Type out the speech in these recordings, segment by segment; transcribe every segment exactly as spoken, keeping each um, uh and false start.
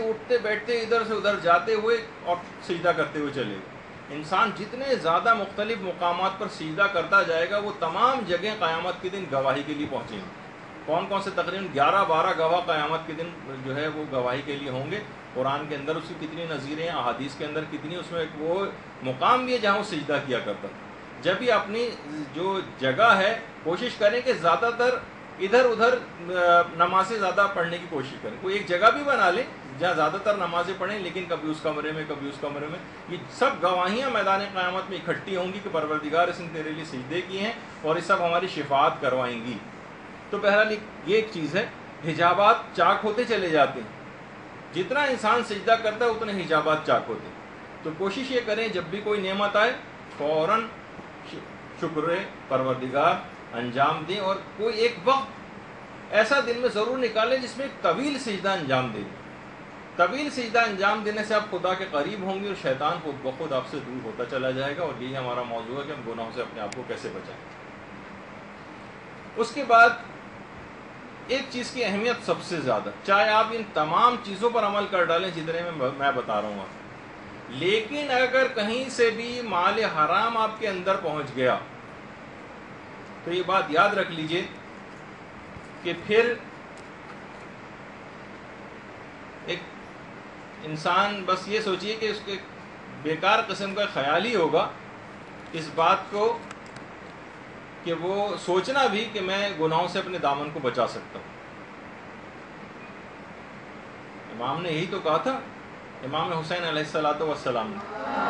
اٹھتے بیٹھتے ادھر سے ادھر جاتے ہوئے اور سجدہ کرتے ہوئے چلے گئے۔ انسان جتنے زیادہ مختلف مقامات پر سجدہ کرتا جائے گا وہ تمام جگہیں قیامت کے دن گواہی کے لیے پہنچیں گی۔ کون کون سے؟ تقریباً گیارہ بارہ گواہ قیامت کے دن جو ہے وہ گواہی کے لیے ہوں گے۔ قرآن کے اندر اس کی کتنی نظیریں ہیں، احادیث کے اندر کتنی، اس میں ایک وہ مقام بھی ہے جہاں وہ سجدہ کیا کرتا تھا۔ جب بھی اپنی جو جگہ ہے کوشش کریں کہ زیادہ تر ادھر ادھر نمازیں زیادہ پڑھنے کی کوشش کریں، کوئی ایک جگہ بھی بنا لیں جہاں زیادہ تر نمازیں پڑھیں، لیکن کبھی اس کمرے میں کبھی اس کمرے میں۔ یہ سب گواہیاں میدان قیامت میں اکٹھی ہوں گی کہ پروردگار اس نے تیرے لیے سجدے کیے ہیں اور یہ سب ہماری شفاعت کروائیں گی۔ تو بہرحال یہ ایک چیز ہے، حجابات چاک ہوتے چلے جاتے ہیں، جتنا انسان سجدہ کرتا ہے اتنے حجابات چاک ہوتے ہیں۔ تو کوشش یہ کریں جب بھی کوئی نعمت آئے فوراً شکر پروردگار انجام دیں، اور کوئی ایک وقت ایسا دن میں ضرور نکالیں جس میں ایک طویل سجدہ انجام دیں۔ طویل سجدہ انجام دینے سے آپ خدا کے قریب ہوں گے اور شیطان خود بخود آپ سے دور ہوتا چلا جائے گا، اور یہی ہمارا موضوع ہے کہ ہم گناہوں سے اپنے آپ کو کیسے بچائیں۔ اس کے بعد ایک چیز کی اہمیت سب سے زیادہ، چاہے آپ ان تمام چیزوں پر عمل کر ڈالیں جتنے میں میں بتا رہا ہوں، لیکن اگر کہیں سے بھی مال حرام آپ کے اندر پہنچ گیا تو یہ بات یاد رکھ لیجئے کہ پھر ایک انسان بس یہ سوچیے کہ اس کے بیکار قسم کا خیال ہی ہوگا اس بات کو کہ وہ سوچنا بھی کہ میں گناہوں سے اپنے دامن کو بچا سکتا ہوں۔ امام نے یہی تو کہا تھا، امام حسین علیہ الصلوۃ والسلام نے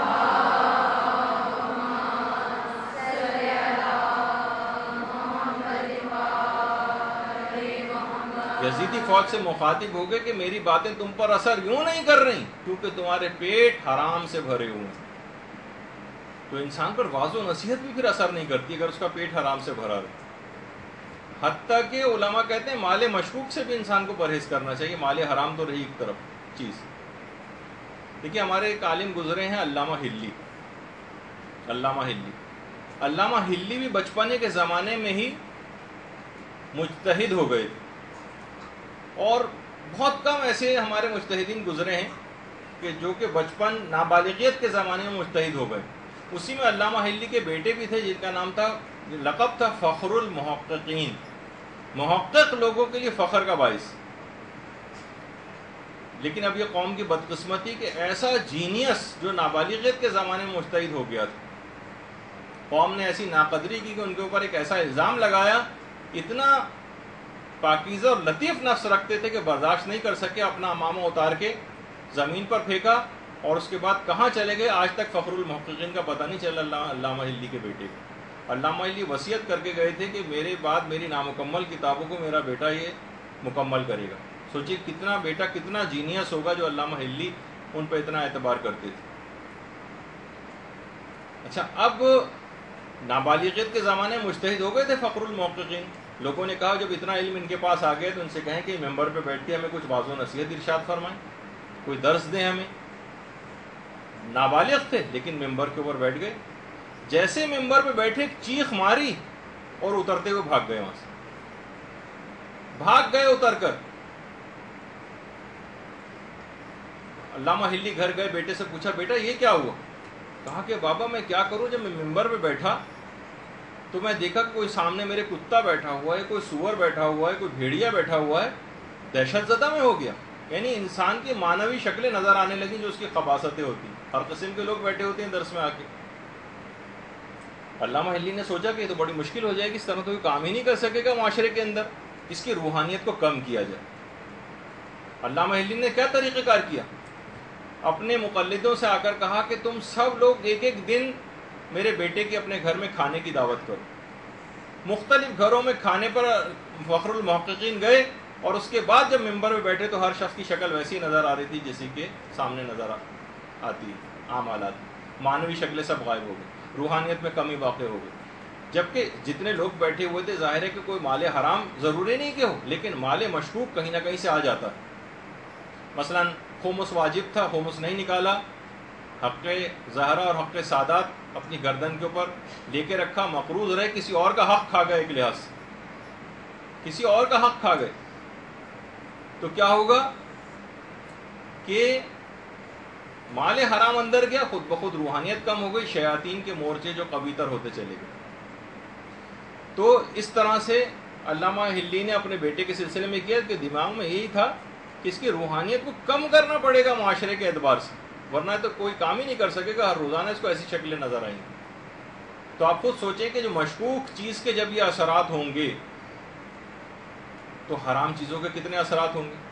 یزیدی فوج سے مخاطب ہو گئے کہ میری باتیں تم پر اثر یوں نہیں کر رہی کیونکہ تمہارے پیٹ حرام سے بھرے ہوئے ہیں۔ تو انسان پر واعظ و نصیحت بھی پھر اثر نہیں کرتی اگر اس کا پیٹ حرام سے بھرا رہے۔ حتیٰ کہ علماء کہتے ہیں مال مشکوک سے بھی انسان کو پرہیز کرنا چاہیے، مال حرام تو رہی ایک طرف چیز۔ دیکھیے ہمارے ایک عالم گزرے ہیں علامہ ہلی، علامہ ہلی علامہ ہلی بھی بچپنے کے زمانے میں ہی مجتہد ہو گئے تھے، اور بہت کم ایسے ہمارے مجتہدین گزرے ہیں کہ جو کہ بچپن نابالغیت کے زمانے میں مجتہد ہو گئے۔ اسی میں علامہ ہلی کے بیٹے بھی تھے جن کا نام تھا، لقب تھا فخر المحققین، محقق لوگوں کے لیے فخر کا باعث۔ لیکن اب یہ قوم کی بدقسمتی کہ ایسا جینیس جو نابالغیت کے زمانے میں مجتہد ہو گیا تھا، قوم نے ایسی ناقدری کی کہ ان کے اوپر ایک ایسا الزام لگایا، اتنا پاکیزہ اور لطیف نفس رکھتے تھے کہ برداشت نہیں کر سکے، اپنا امامہ اتار کے زمین پر پھینکا، اور اس کے بعد کہاں چلے گئے آج تک فخر المحققین کا پتہ نہیں چلا علامہ ہلی کے بیٹے کو۔ علامہ ہلی وصیت کر کے گئے تھے کہ میرے بعد میری نامکمل کتابوں کو میرا بیٹا یہ مکمل کرے گا۔ سوچیے کتنا بیٹا کتنا جینیس ہوگا جو علامہ ہلی ان پہ اتنا اعتبار کرتے تھے۔ اچھا، اب نابالغیت کے زمانے میں مجتہد ہو گئے تھے فخر المحققین، لوگوں نے کہا جب اتنا علم ان کے پاس آ گئے تو ان سے کہیں کہ ممبر پہ بیٹھ کے ہمیں کچھ واعظ و نصیحت ارشاد فرمائیں، کوئی درس دیں ہمیں۔ نابالغ تھے لیکن ممبر کے اوپر بیٹھ گئے، جیسے ممبر پہ بیٹھے چیخ ماری اور اترتے ہوئے بھاگ گئے، وہاں سے بھاگ گئے اتر کر۔ علامہ ہلی گھر گئے، بیٹے سے پوچھا بیٹا یہ کیا ہوا؟ کہا کہ بابا میں کیا کروں، جب میں ممبر پہ بیٹھا تو میں دیکھا کہ کوئی سامنے میرے کتا بیٹھا ہوا ہے، کوئی سور بیٹھا ہوا ہے، کوئی بھیڑیا بیٹھا ہوا ہے، دہشت زدہ میں ہو گیا۔ یعنی انسان کی معنوی شکلیں نظر آنے لگیں جو اس کی خباثتیں ہوتی ہیں، ہر قسم کے لوگ بیٹھے ہوتے ہیں درس میں آ کے۔ علامہ ہلی نے سوچا کہ یہ تو بڑی مشکل ہو جائے گی، اس طرح تو کوئی کام ہی نہیں کر سکے گا معاشرے کے اندر، اس کی روحانیت کو کم کیا جائے۔ علامہ ہلی نے کیا طریقہ کار کیا؟ اپنے مقلدوں سے آ کر کہا کہ تم سب لوگ ایک ایک دن میرے بیٹے کی اپنے گھر میں کھانے کی دعوت کرو۔ مختلف گھروں میں کھانے پر فخر المحققین گئے، اور اس کے بعد جب ممبر میں بیٹھے تو ہر شخص کی شکل ویسی نظر آ رہی تھی جیسے کہ سامنے نظر آتی ہے عام حالات، معنوی شکلیں سب غائب ہو گئی، روحانیت میں کمی واقع ہو گئی۔ جبکہ جتنے لوگ بیٹھے ہوئے تھے ظاہر ہے کہ کوئی مال حرام ضروری نہیں کہ ہو، لیکن مال مشکوک کہیں نہ کہیں سے آ جاتا ہے۔ مثلا خمس واجب تھا، خمس نہیں نکالا، حق زہرا اور حق سادات اپنی گردن کے اوپر لے کے رکھا، مقروض رہے، کسی اور کا حق کھا گئے، ایک لحاظ سے کسی اور کا حق کھا گئے، تو کیا ہوگا؟ کہ مال حرام اندر گیا، خود بخود روحانیت کم ہو گئی، شیاطین کے مورچے جو قوی تر ہوتے چلے گئے. تو اس طرح سے علامہ ہلی نے اپنے بیٹے کے سلسلے میں کیا کہ دماغ میں یہی تھا کہ اس کی روحانیت کو کم کرنا پڑے گا معاشرے کے اعتبار سے، ورنہ تو کوئی کام ہی نہیں کر سکے گا، ہر روزانہ اس کو ایسی شکلیں نظر آئیں گی. تو آپ خود سوچیں کہ جو مشکوک چیز کے جب یہ اثرات ہوں گے تو حرام چیزوں کے کتنے اثرات ہوں گے.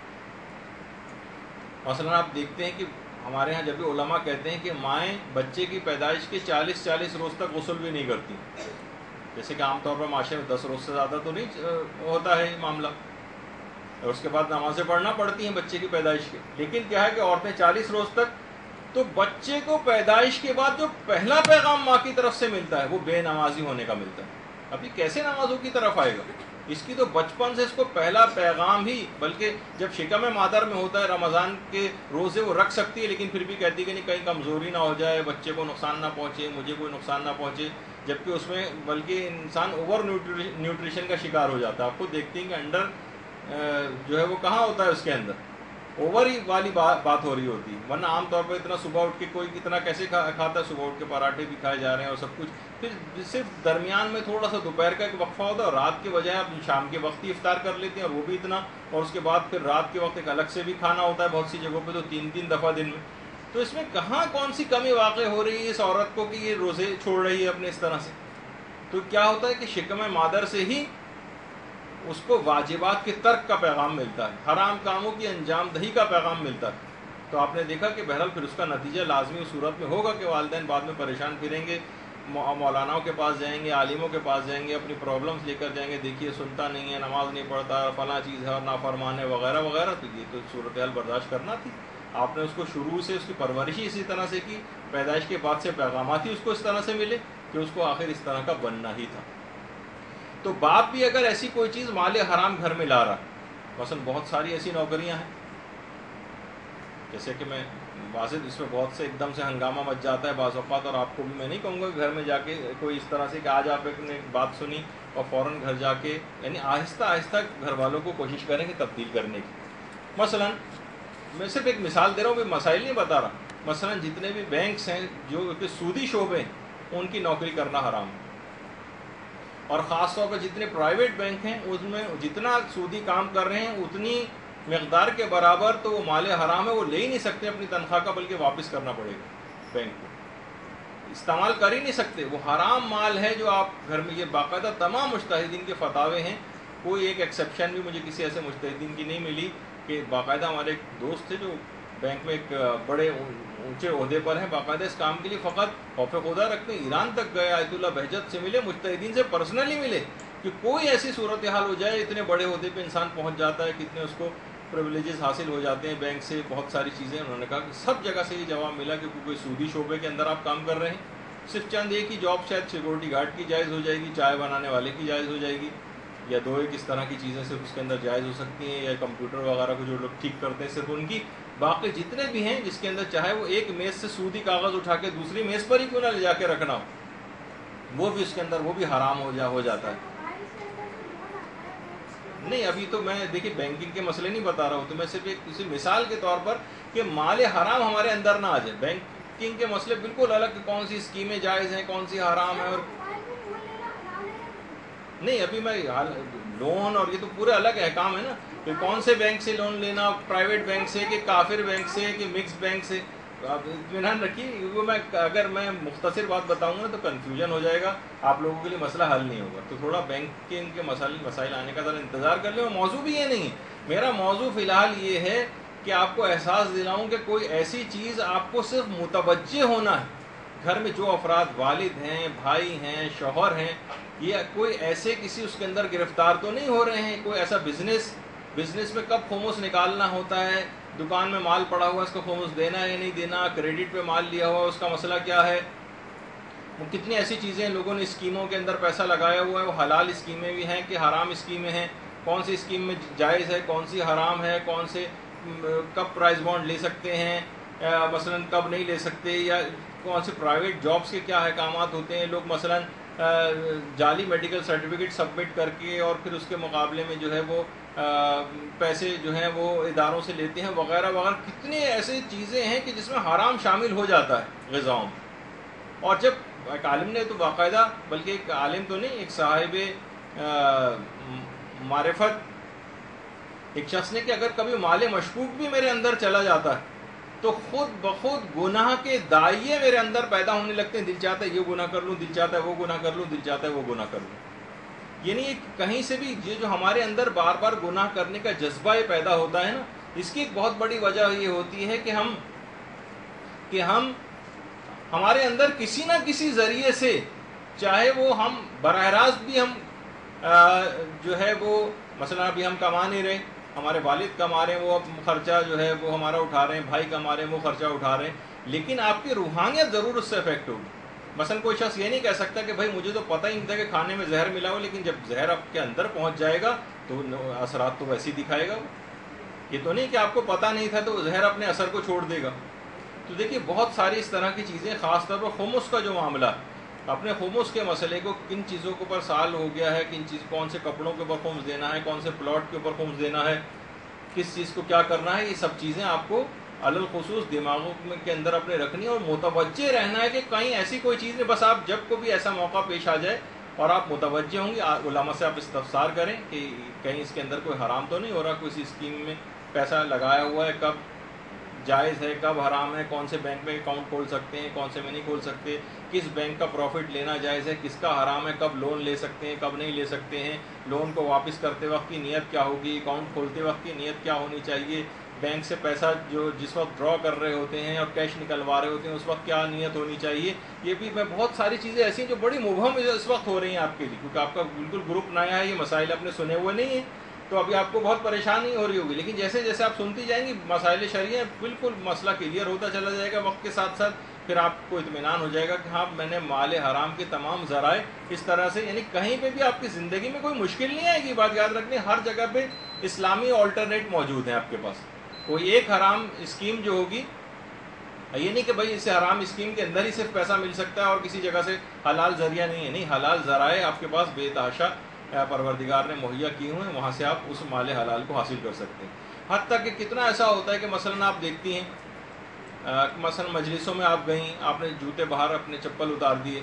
مثلا آپ دیکھتے ہیں کہ ہمارے ہاں جب بھی علماء کہتے ہیں کہ مائیں بچے کی پیدائش کے چالیس چالیس روز تک غسل بھی نہیں کرتی، جیسے کہ عام طور پر معاشرے میں دس روز سے زیادہ تو نہیں ہوتا ہے یہ معاملہ، اور اس کے بعد نمازیں پڑھنا پڑتی ہیں بچے کی پیدائش کے، لیکن کیا ہے کہ عورتیں چالیس روز تک. تو بچے کو پیدائش کے بعد جو پہلا پیغام ماں کی طرف سے ملتا ہے وہ بے نمازی ہونے کا ملتا ہے. ابھی کیسے نمازوں کی طرف آئے گا؟ اس کی تو بچپن سے اس کو پہلا پیغام ہی، بلکہ جب شکم مادر میں ہوتا ہے رمضان کے روزے وہ رکھ سکتی ہے، لیکن پھر بھی کہتی ہے کہ نہیں کہیں کمزوری نہ ہو جائے، بچے کو نقصان نہ پہنچے، مجھے کوئی نقصان نہ پہنچے، جبکہ اس میں بلکہ انسان اوور نیوٹریشن کا شکار ہو جاتا ہے. آپ خود دیکھتی ہیں کہ انڈر جو ہے وہ کہاں ہوتا ہے، اس کے اندر اوور ہی والی بات ہو رہی ہوتی ہے. ورنہ عام طور پر اتنا صبح اٹھ کے کوئی اتنا کیسے کھاتا ہے، صبح اٹھ کے پراٹھے بھی کھائے جا رہے ہیں اور سب کچھ، پھر صرف درمیان میں تھوڑا سا دوپہر کا ایک وقفہ ہوتا ہے اور رات کے بجائے آپ شام کے وقت ہی افطار کر لیتے ہیں اور وہ بھی اتنا، اور اس کے بعد پھر رات کے وقت ایک الگ سے بھی کھانا ہوتا ہے بہت سی جگہوں پہ تو تین تین دفعہ دن میں. تو اس میں کہاں کون سی کمی واقع ہو رہی ہے اس عورت کو کہ یہ روزے چھوڑ رہی ہے اپنے اس طرح سے. تو کیا ہوتا ہے کہ شکم مادر سے ہی اس کو واجبات کے ترک کا پیغام ملتا ہے، حرام کاموں کی انجام دہی کا پیغام ملتا ہے. تو آپ نے دیکھا کہ بہرحال پھر اس کا نتیجہ لازمی اس صورت میں ہوگا کہ والدین بعد میں پریشان پھریں گے، مولاناؤں کے پاس جائیں گے، عالموں کے پاس جائیں گے، اپنی پرابلمس لے کر جائیں گے، دیکھیے سنتا نہیں ہے، نماز نہیں پڑھتا، فلاں چیز ہے اور نافرمان ہے وغیرہ وغیرہ. تو یہ تو صورتحال برداشت کرنا تھی. آپ نے اس کو شروع سے اس کی پرورش ہی اسی طرح سے کی، پیدائش کے بعد سے پیغامات ہی اس کو اس طرح سے ملے کہ اس کو آخر اس طرح کا بننا ہی تھا. تو باپ بھی اگر ایسی کوئی چیز مال حرام گھر میں لا رہا، مثلا بہت ساری ایسی نوکریاں ہیں، جیسے کہ میں واضح اس میں بہت سے ایک دم سے ہنگامہ مچ جاتا ہے بعض اوقات، اور آپ کو بھی میں نہیں کہوں گا کہ گھر میں جا کے کوئی اس طرح سے کہ آج آپ نے بات سنی اور فوراً گھر جا کے، یعنی آہستہ آہستہ گھر والوں کو کوشش کریں گے تبدیل کرنے کی. مثلا میں صرف ایک مثال دے رہا ہوں، میں مسائل نہیں بتا رہا. مثلا جتنے بھی بینکس ہیں جو کہ سودی شعبے ہیں ان کی نوکری کرنا حرام ہے، اور خاص طور پر جتنے پرائیویٹ بینک ہیں اس میں جتنا سودی کام کر رہے ہیں اتنی مقدار کے برابر تو وہ مال حرام ہے، وہ لے ہی نہیں سکتے اپنی تنخواہ کا، بلکہ واپس کرنا پڑے گا بینک کو، استعمال کر ہی نہیں سکتے. وہ حرام مال ہے جو آپ گھر میں، یہ باقاعدہ تمام مجتہدین کے فتاوے ہیں، کوئی ایک ایکسیپشن بھی مجھے کسی ایسے مجتہدین کی نہیں ملی کہ باقاعدہ ہمارے ایک دوست تھے جو بینک میں ایک بڑے اونچے عہدے پر ہیں، باقاعدہ اس کام کے لیے فقط خوف خدا رکھتے ہیں، ایران تک گئے، آیت اللہ بہجت سے ملے، مجتہدین سے پرسنلی ملے کہ کوئی ایسی صورتحال ہو جائے، اتنے بڑے عہدے پہ انسان پہنچ جاتا ہے، کتنے اس کو پریولیجز حاصل ہو جاتے ہیں بینک سے، بہت ساری چیزیں. انہوں نے کہا کہ سب جگہ سے یہ جواب ملا کہ کوئی سودی شعبے کے اندر آپ کام کر رہے ہیں، صرف چند ایک ہی جاب شاید سیکورٹی گارڈ کی جائز ہو جائے گی، چائے بنانے والے کی جائز ہو جائے گی، یا دو ایک اس طرح کی چیزیں صرف اس کے اندر جائز ہو سکتی ہیں، یا کمپیوٹر وغیرہ کو جو لوگ ٹھیک کرتے ہیں صرف ان کی. باقی جتنے بھی ہیں جس کے اندر چاہے وہ ایک میز سے سودی کاغذ اٹھا کے دوسری میز پر ہی کیوں نہ لے جا کے رکھنا ہو، وہ بھی اس کے اندر وہ بھی حرام ہو جا ہو جاتا ہے. نہیں ابھی تو میں دیکھیے بینکنگ کے مسئلے نہیں بتا رہا ہوں، تو میں صرف ایک کسی مثال کے طور پر کہ مال حرام ہمارے اندر نہ آ جائے. بینکنگ کے مسئلے بالکل الگ کہ کون سی اسکیمیں جائز ہیں، کون سی حرام ہے، اور نہیں ابھی میں لون اور یہ تو پورے الگ احکام ہے نا کہ کون سے بینک سے لون لینا، پرائیویٹ بینک سے کہ کافر بینک سے کہ مکس بینک سے. آپ اطمینان رکھیے، وہ میں اگر میں مختصر بات بتاؤں گا تو کنفیوژن ہو جائے گا، آپ لوگوں کے لیے مسئلہ حل نہیں ہوگا. تو تھوڑا بینکنگ کے مسائل مسائل آنے کا ذرا انتظار کر لیں. اور موضوع بھی یہ نہیں ہے، میرا موضوع فی الحال یہ ہے کہ آپ کو احساس دلاؤں کہ کوئی ایسی چیز آپ کو صرف متوجہ ہونا ہے. گھر میں جو افراد والد ہیں، بھائی ہیں، شوہر ہیں، یہ کوئی ایسے کسی اس کے اندر گرفتار تو نہیں ہو رہے ہیں. کوئی ایسا بزنس بزنس میں کب خمس نکالنا ہوتا ہے، دکان میں مال پڑا ہوا ہے اس کو خمس دینا ہے یا نہیں دینا، کریڈٹ پہ مال لیا ہوا ہے اس کا مسئلہ کیا ہے. وہ کتنی ایسی چیزیں لوگوں نے اسکیموں کے اندر پیسہ لگایا ہوا ہے، وہ حلال اسکیمیں بھی ہیں کہ حرام اسکیمیں ہیں، کون سی اسکیم میں جائز ہے، کون سی حرام ہے، کون سے کب پرائز بانڈ لے سکتے ہیں مثلا کب نہیں لے سکتے، یا کون سے پرائیویٹ جابس کے کیا احکامات ہوتے ہیں. لوگ مثلا جعلی میڈیکل سرٹیفکیٹ سبمٹ کر کے اور پھر اس کے مقابلے میں جو ہے وہ پیسے جو ہیں وہ اداروں سے لیتے ہیں وغیرہ وغیرہ. کتنی ایسی چیزیں ہیں کہ جس میں حرام شامل ہو جاتا ہے غذاؤں میں. اور جب ایک عالم نے تو باقاعدہ، بلکہ ایک عالم تو نہیں، ایک صاحب معرفت ایک شخص نے کہ اگر کبھی مال مشکوک بھی میرے اندر چلا جاتا ہے تو خود بخود گناہ کے دائیں میرے اندر پیدا ہونے لگتے ہیں. دل چاہتا ہے یہ گناہ کر لوں، دل چاہتا ہے وہ گناہ کر لوں، دل چاہتا ہے وہ گناہ کر لوں. یعنی کہیں سے بھی یہ جو ہمارے اندر بار بار گناہ کرنے کا جذبہ پیدا ہوتا ہے نا، اس کی ایک بہت بڑی وجہ یہ ہوتی ہے کہ ہم کہ ہم ہمارے اندر کسی نہ کسی ذریعے سے، چاہے وہ ہم براہ راست بھی ہم جو ہے وہ مثلا ابھی ہم کما نہیں رہے، ہمارے والد کما رہے ہیں، وہ خرچہ جو ہے وہ ہمارا اٹھا رہے ہیں، بھائی کما رہے ہیں وہ خرچہ اٹھا رہے ہیں، لیکن آپ کی روحانیت ضرور اس سے افیکٹ ہوگی. مثلا کوئی شخص یہ نہیں کہہ سکتا کہ بھائی مجھے تو پتہ ہی نہیں تھا کہ کھانے میں زہر ملا ہو، لیکن جب زہر آپ کے اندر پہنچ جائے گا تو اثرات تو ویسے ہی دکھائے گا. وہ یہ تو نہیں کہ آپ کو پتہ نہیں تھا تو زہر اپنے اثر کو چھوڑ دے گا. تو دیکھیے بہت ساری اس طرح کی چیزیں، خاص طور پر خمس کا جو معاملہ، اپنے خمس کے مسئلے کو کن چیزوں کے اوپر سال ہو گیا ہے، کن چیز کون سے کپڑوں کے اوپر خمس دینا ہے، کون سے پلاٹ کے اوپر خمس دینا ہے، کس چیز کو کیا کرنا ہے، یہ سب چیزیں آپ کو علی الخصوص دماغوں کے اندر اپنے رکھنی اور متوجہ رہنا ہے کہ کہیں ایسی کوئی چیز نہیں. بس آپ جب کو بھی ایسا موقع پیش آ جائے اور آپ متوجہ ہوں گے، علماء سے آپ استفسار کریں کہ کہیں اس کے اندر کوئی حرام تو نہیں ہو رہا، کسی اسکیم میں پیسہ لگایا ہوا ہے، کب جائز ہے کب حرام ہے، کون سے بینک میں اکاؤنٹ کھول سکتے ہیں، کون سے میں نہیں کھول سکتے، کس بینک کا پروفٹ لینا جائز ہے، کس کا حرام ہے، کب لون لے سکتے ہیں کب نہیں لے سکتے ہیں، لون کو واپس کرتے وقت کی نیت کیا ہوگی، اکاؤنٹ کھولتے وقت کی نیت کیا ہونی چاہیے، بینک سے پیسہ جو جس وقت ڈرا کر رہے ہوتے ہیں اور کیش نکلوا رہے ہوتے ہیں اس وقت کیا نیت ہونی چاہیے. یہ بھی میں بہت ساری چیزیں ایسی ہیں جو بڑی مبہم اس وقت ہو رہی ہیں آپ کے لیے، کیونکہ آپ کا بالکل گروپ نیا ہے، یہ مسائل آپ نے سنے ہوئے نہیں ہیں، تو ابھی آپ کو بہت پریشانی ہو رہی ہوگی. لیکن جیسے جیسے آپ سنتی جائیں گی مسائل شرعیہ بالکل مسئلہ کلیئر ہوتا چلا جائے گا وقت کے ساتھ ساتھ. پھر آپ کو اطمینان ہو جائے گا کہ ہاں میں نے مال حرام کے تمام ذرائع اس طرح سے، یعنی کہیں پہ بھی آپ کی زندگی میں کوئی مشکل نہیں آئے گی. بات یاد رکھیں، ہر جگہ پہ اسلامی آلٹرنیٹ موجود ہیں آپ کے پاس. کوئی ایک حرام اسکیم جو ہوگی، یہ نہیں کہ بھائی اس سے حرام اسکیم کے اندر ہی صرف پیسہ مل سکتا ہے اور کسی جگہ سے حلال ذریعہ نہیں ہے. نہیں، حلال ذرائع آپ کے پاس بے تحاشا پروردگار نے مہیا کیے ہوئے ہیں، وہاں سے آپ اس مال حلال کو حاصل کر سکتے ہیں. حتیٰ کہ کتنا ایسا ہوتا ہے کہ مثلا آپ دیکھتی ہیں، مثلا مجلسوں میں آپ گئیں، آپ نے جوتے باہر اپنے چپل اتار دیے،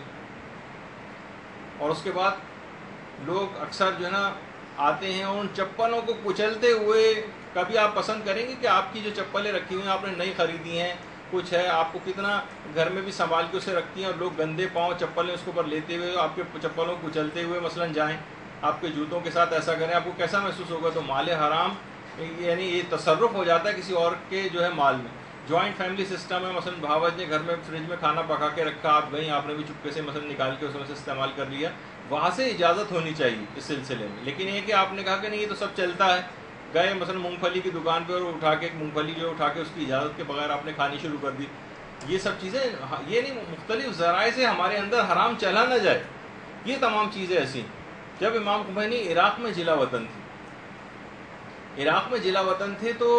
اور اس کے بعد لوگ اکثر جو ہے نا آتے ہیں اور ان چپلوں کو کچلتے ہوئے. کبھی آپ پسند کریں گے کہ آپ کی جو چپلیں رکھی ہوئی ہیں آپ نے نئی خریدی ہیں، کچھ ہے آپ کو کتنا گھر میں بھی سنبھال کے اسے رکھتی ہیں، اور لوگ گندے پاؤں چپلیں اس کے اوپر لیتے ہوئے آپ کے چپلوں کو کچلتے ہوئے مثلا جائیں، آپ کے جوتوں کے ساتھ ایسا کریں، آپ کو کیسا محسوس ہوگا؟ تو مال حرام یعنی یہ تصرف ہو جاتا ہے کسی اور کے جو ہے مال میں. جوائنٹ فیملی سسٹم ہے، مثلا بھاوت نے گھر میں فریج میں کھانا پکا کے رکھا، آپ گئیں، آپ نے بھی چپکے سے مثلا نکال کے اس میں سے استعمال کر لیا، وہاں سے اجازت ہونی چاہیے اس سلسلے میں. لیکن یہ کہ آپ نے کہا کہ نہیں یہ تو سب چلتا ہے، گئے مثلا مونگ پھلی کی دکان پہ اور اٹھا کے مونگ پھلی جو اٹھا کے اس کی اجازت کے بغیر آپ نے کھانی شروع کر دی. یہ سب چیزیں، یہ نہیں مختلف ذرائع سے ہمارے اندر حرام چلا نہ جائے، یہ تمام چیزیں ایسی. جب امام خمینی عراق میں جلا وطن تھے عراق میں جلا وطن تھے تو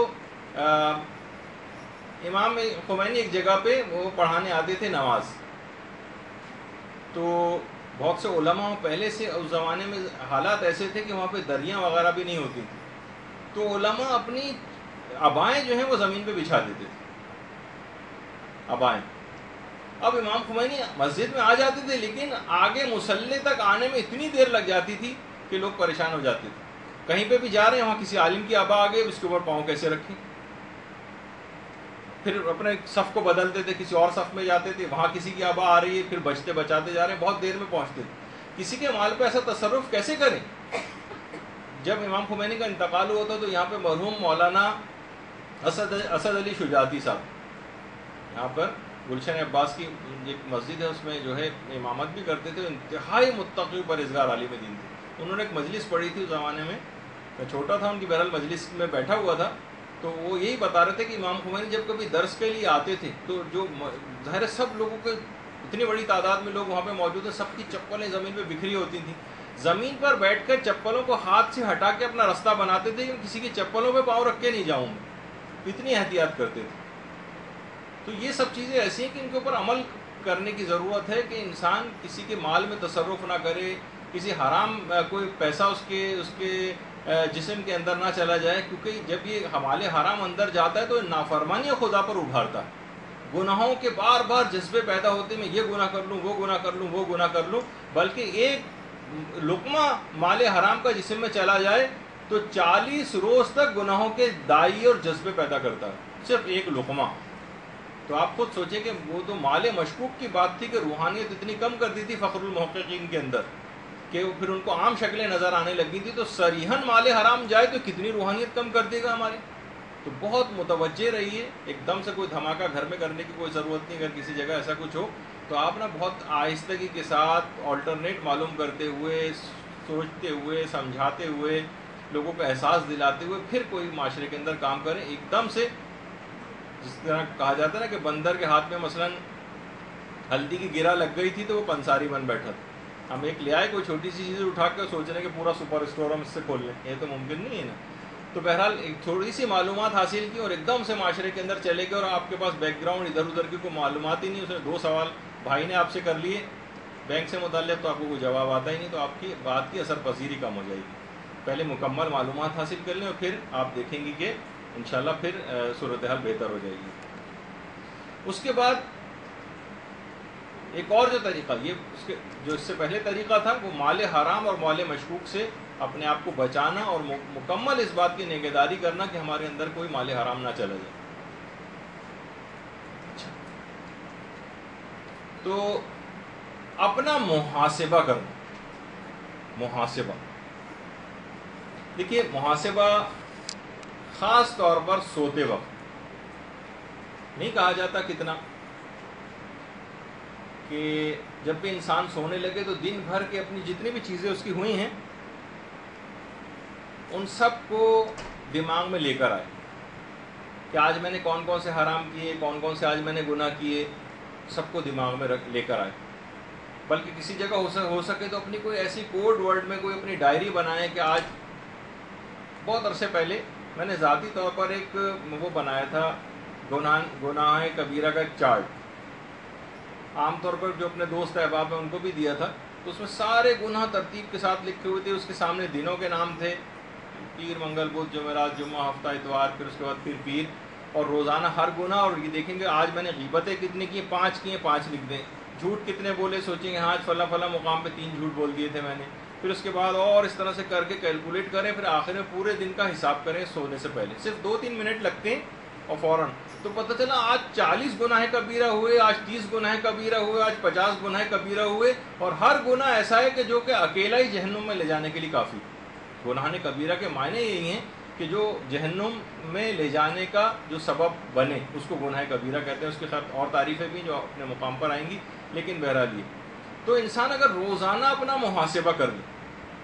امام خمینی ایک جگہ پہ وہ پڑھانے آتے تھے نماز. تو بہت سے علماء پہلے سے اس زمانے میں حالات ایسے تھے کہ وہاں پہ دریاں وغیرہ بھی نہیں ہوتی تھیں، تو علماء اپنی عبائیں جو ہیں وہ زمین پہ بچھا دیتے تھے، عبائیں. اب امام خمینی مسجد میں آ جاتے تھے لیکن آگے مصلی تک آنے میں اتنی دیر لگ جاتی تھی کہ لوگ پریشان ہو جاتے تھے. کہیں پہ بھی جا رہے ہیں وہاں کسی عالم کی عبا آ گئی، اس کے اوپر پاؤں کیسے رکھیں، پھر اپنے صف کو بدلتے تھے، کسی اور صف میں جاتے تھے، وہاں کسی کی عبا آ رہی ہے، پھر بچتے بچاتے جا رہے ہیں، بہت دیر میں پہنچتے تھے. کسی کے مال پہ ایسا تصرف کیسے کریں؟ جب امام خمینی کا انتقال ہوا تھا تو یہاں پہ مرحوم مولانا اسد اسد علی شجاعتی صاحب یہاں پر گلشن عباس کی ایک مسجد ہے، اس میں جو ہے امامت بھی کرتے تھے، انتہائی متقی پرہیزگار عالم دین تھے. انہوں نے ایک مجلس پڑھی تھی اس زمانے میں، میں چھوٹا تھا، ان کی بہرحال مجلس میں بیٹھا ہوا تھا، تو وہ یہی بتا رہے تھے کہ امام خمینی جب کبھی درس کے لیے آتے تھے تو جو ظاہر سب لوگوں کے اتنی بڑی تعداد میں لوگ وہاں پہ موجود ہیں، سب کی چپلیں زمین پہ بکھری ہوتی تھیں. زمین پر بیٹھ کر چپلوں کو ہاتھ سے ہٹا کے اپنا راستہ بناتے تھے کہ کسی کی چپلوں پہ پاؤں رکھ کے نہیں جاؤں گا، اتنی احتیاط کرتے تھے. تو یہ سب چیزیں ایسی ہیں کہ ان کے اوپر عمل کرنے کی ضرورت ہے کہ انسان کسی کے مال میں تصرف نہ کرے، کسی حرام کوئی پیسہ اس کے اس کے جسم کے اندر نہ چلا جائے، کیونکہ جب یہ حمال حرام اندر جاتا ہے تو نافرمانی خدا پر ابھارتا ہے، گناہوں کے بار بار جذبے پیدا ہوتے میں یہ گناہ کر لوں وہ گناہ کر لوں وہ گناہ کر لوں، بلکہ ایک لقمہ مال حرام کا جسم میں چلا جائے تو چالیس روز تک گناہوں کے دائی اور جذبے پیدا کرتا ہے، صرف ایک لقمہ۔ تو آپ خود سوچیں کہ وہ تو مال مشکوک کی بات تھی کہ روحانیت اتنی کم کر دی تھی فخر المحققین کے اندر کہ پھر ان کو عام شکلیں نظر آنے لگی تھی، تو صریحاً مال حرام جائے تو کتنی روحانیت کم کر دے گا ہماری۔ تو بہت متوجہ رہیے، ایک دم سے کوئی دھماکہ گھر میں کرنے کی کوئی ضرورت نہیں، اگر کسی جگہ ایسا کچھ ہو تو آپ نا بہت آہستگی کے ساتھ آلٹرنیٹ معلوم کرتے ہوئے، سوچتے ہوئے، سمجھاتے ہوئے، لوگوں کو احساس دلاتے ہوئے پھر کوئی معاشرے کے اندر کام کریں۔ ایک دم سے جس طرح کہا جاتا ہے نا کہ بندر کے ہاتھ میں مثلاً ہلدی کی گرہ لگ گئی تھی تو وہ پنساری بن بیٹھا تھا، ہم ایک لے آئے کوئی چھوٹی سی چیز اٹھا کے سوچ رہے ہیں کہ پورا سپر اسٹور ہم اس سے کھول لیں، یہ تو ممکن نہیں ہے نا۔ تو بہرحال ایک تھوڑی سی معلومات حاصل کی اور ایک دم سے معاشرے کے اندر چلے گئے، اور آپ کے پاس بیک گراؤنڈ ادھر ادھر کی کوئی معلومات ہی نہیں، اس نے دو سوال بھائی نے آپ سے کر لیے بینک سے متعلق تو آپ کو کوئی جواب آتا ہی نہیں، تو آپ کی بات کی اثر پذیری کم ہو جائے گی۔ پہلے مکمل معلومات حاصل کر لیں اور پھر آپ دیکھیں گی کہ انشاءاللہ پھر صورتحال بہتر ہو جائے گی۔ اس کے بعد ایک اور جو طریقہ، یہ اس کے جو اس سے پہلے طریقہ تھا وہ مال حرام اور مال مشکوک سے اپنے آپ کو بچانا اور مکمل اس بات کی نگہداری کرنا کہ ہمارے اندر کوئی مال حرام نہ چلا جائے۔ تو اپنا محاسبہ کرنا، محاسبہ دیکھیے، محاسبہ خاص طور پر سوتے وقت نہیں کہا جاتا کتنا کہ جب بھی انسان سونے لگے تو دن بھر کے اپنی جتنی بھی چیزیں اس کی ہوئی ہیں ان سب کو دماغ میں لے کر آئے کہ آج میں نے کون کون سے حرام کیے، کون کون سے آج میں نے گناہ کیے، سب کو دماغ میں رکھ لے کر آئے۔ بلکہ کسی جگہ ہو سکے تو اپنی کوئی ایسی کوڈ ورڈ میں کوئی اپنی ڈائری بنائے کہ آج، بہت عرصے پہلے میں نے ذاتی طور پر ایک وہ بنایا تھا گناہ گناہ کبیرہ کا ایک چارٹ، عام طور پر جو اپنے دوست احباب ہیں ان کو بھی دیا تھا، تو اس میں سارے گناہ ترتیب کے ساتھ لکھے ہوئے تھے، اس کے سامنے دنوں کے نام تھے، پیر، منگل، بدھ، جمعرات، جمعہ، ہفتہ، اتوار، پھر اس کے بعد پھر پیر، اور روزانہ ہر گناہ، اور یہ دیکھیں گے آج میں نے غیبتیں کتنی کی، پانچ کی ہیں، پانچ لکھ دیں، جھوٹ کتنے بولے، سوچیں گے ہاں آج فلاں فلاں مقام پہ تین جھوٹ بول دیے تھے میں نے، پھر اس کے بعد اور اس طرح سے کر کے کیلکولیٹ کریں، پھر آخر میں پورے دن کا حساب کریں سونے سے پہلے، صرف دو تین منٹ لگتے ہیں اور فوراً تو پتہ چلا آج چالیس گناہ کبیرہ ہوئے، آج تیس گناہ کبیرہ ہوئے، آج پچاس گناہ کبیرہ ہوئے، اور ہر گناہ ایسا ہے کہ جو کہ اکیلا ہی جہنم میں لے جانے کے لیے کافی۔ گناہ کبیرہ کے معنی یہی ہیں کہ جو جہنم میں لے جانے کا جو سبب بنے اس کو گناہ کبیرہ کہتے ہیں، اس کے ساتھ اور تعریفیں بھی جو اپنے مقام پر آئیں گی، لیکن بہرحال یہ تو انسان اگر روزانہ اپنا محاسبہ کر لے،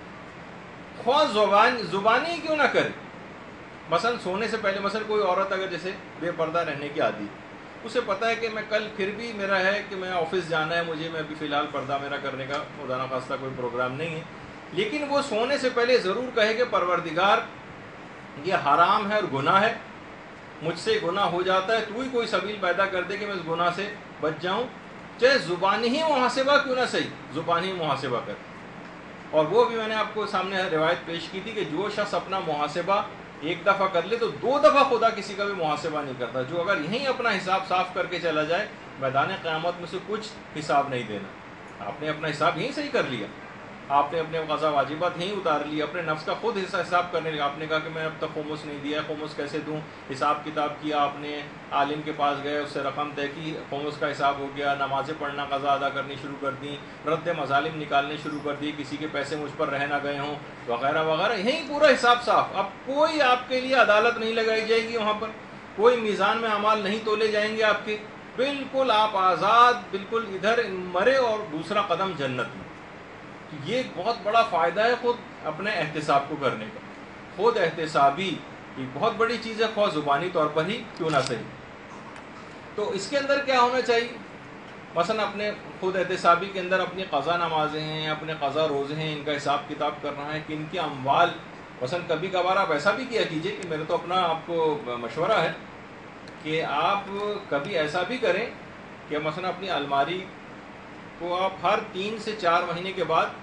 خواہ زبان زبانی کیوں نہ کرے، مثلا سونے سے پہلے، مثلا کوئی عورت اگر جیسے بے پردہ رہنے کی عادی، اسے پتہ ہے کہ میں کل پھر بھی میرا ہے کہ میں آفس جانا ہے مجھے، میں ابھی فی الحال پردہ میرا کرنے کا خدا نخواستہ کوئی پروگرام نہیں ہے، لیکن وہ سونے سے پہلے ضرور کہے کہ پروردگار یہ حرام ہے اور گناہ ہے، مجھ سے گناہ ہو جاتا ہے، تو ہی کوئی سبیل پیدا کر دے کہ میں اس گناہ سے بچ جاؤں، چاہے زبانی ہی محاسبہ کیوں نہ صحیح، زبانی ہی محاسبہ کر۔ اور وہ بھی میں نے آپ کو سامنے روایت پیش کی تھی کہ جو شخص اپنا محاسبہ ایک دفعہ کر لے تو دو دفعہ خدا کسی کا بھی محاسبہ نہیں کرتا، جو اگر یہیں اپنا حساب صاف کر کے چلا جائے میدان قیامت میں سے کچھ حساب نہیں دینا۔ آپ نے اپنا حساب یہیں صحیح کر لیا، آپ نے اپنے قضا واجبات یہیں اتار لی، اپنے نفس کا خود حساب کرنے لگا، آپ نے کہا کہ میں اب تک خمس نہیں دیا، خمس کیسے دوں، حساب کتاب کیا، آپ نے عالم کے پاس گئے، اس سے رقم طے کی، خمس کا حساب ہو گیا، نمازیں پڑھنا، قضا ادا کرنی شروع کر دیں، رد مظالم نکالنے شروع کر دی، کسی کے پیسے مجھ پر رہ نہ گئے ہوں وغیرہ وغیرہ، یہیں پورا حساب صاف۔ اب کوئی آپ کے لیے عدالت نہیں لگائی جائے گی، وہاں پر کوئی میزان میں اعمال نہیں تولے جائیں گے آپ کے، بالکل آپ آزاد، بالکل ادھر مرے اور دوسرا قدم جنت میں۔ یہ ایک بہت بڑا فائدہ ہے خود اپنے احتساب کو کرنے کا، خود احتسابی یہ بہت بڑی چیز ہے، خواہ زبانی طور پر ہی کیوں نہ صحیح۔ تو اس کے اندر کیا ہونا چاہیے، مثلا اپنے خود احتسابی کے اندر اپنی قضا نمازیں ہیں، اپنے قضا روزے ہیں، ان کا حساب کتاب کرنا ہے کہ ان کے اموال، مثلا کبھی کبھار آپ ایسا بھی کیا کیجئے کہ میرا تو اپنا آپ کو مشورہ ہے کہ آپ کبھی ایسا بھی کریں کہ مثلا اپنی الماری کو آپ ہر تین سے چار مہینے کے بعد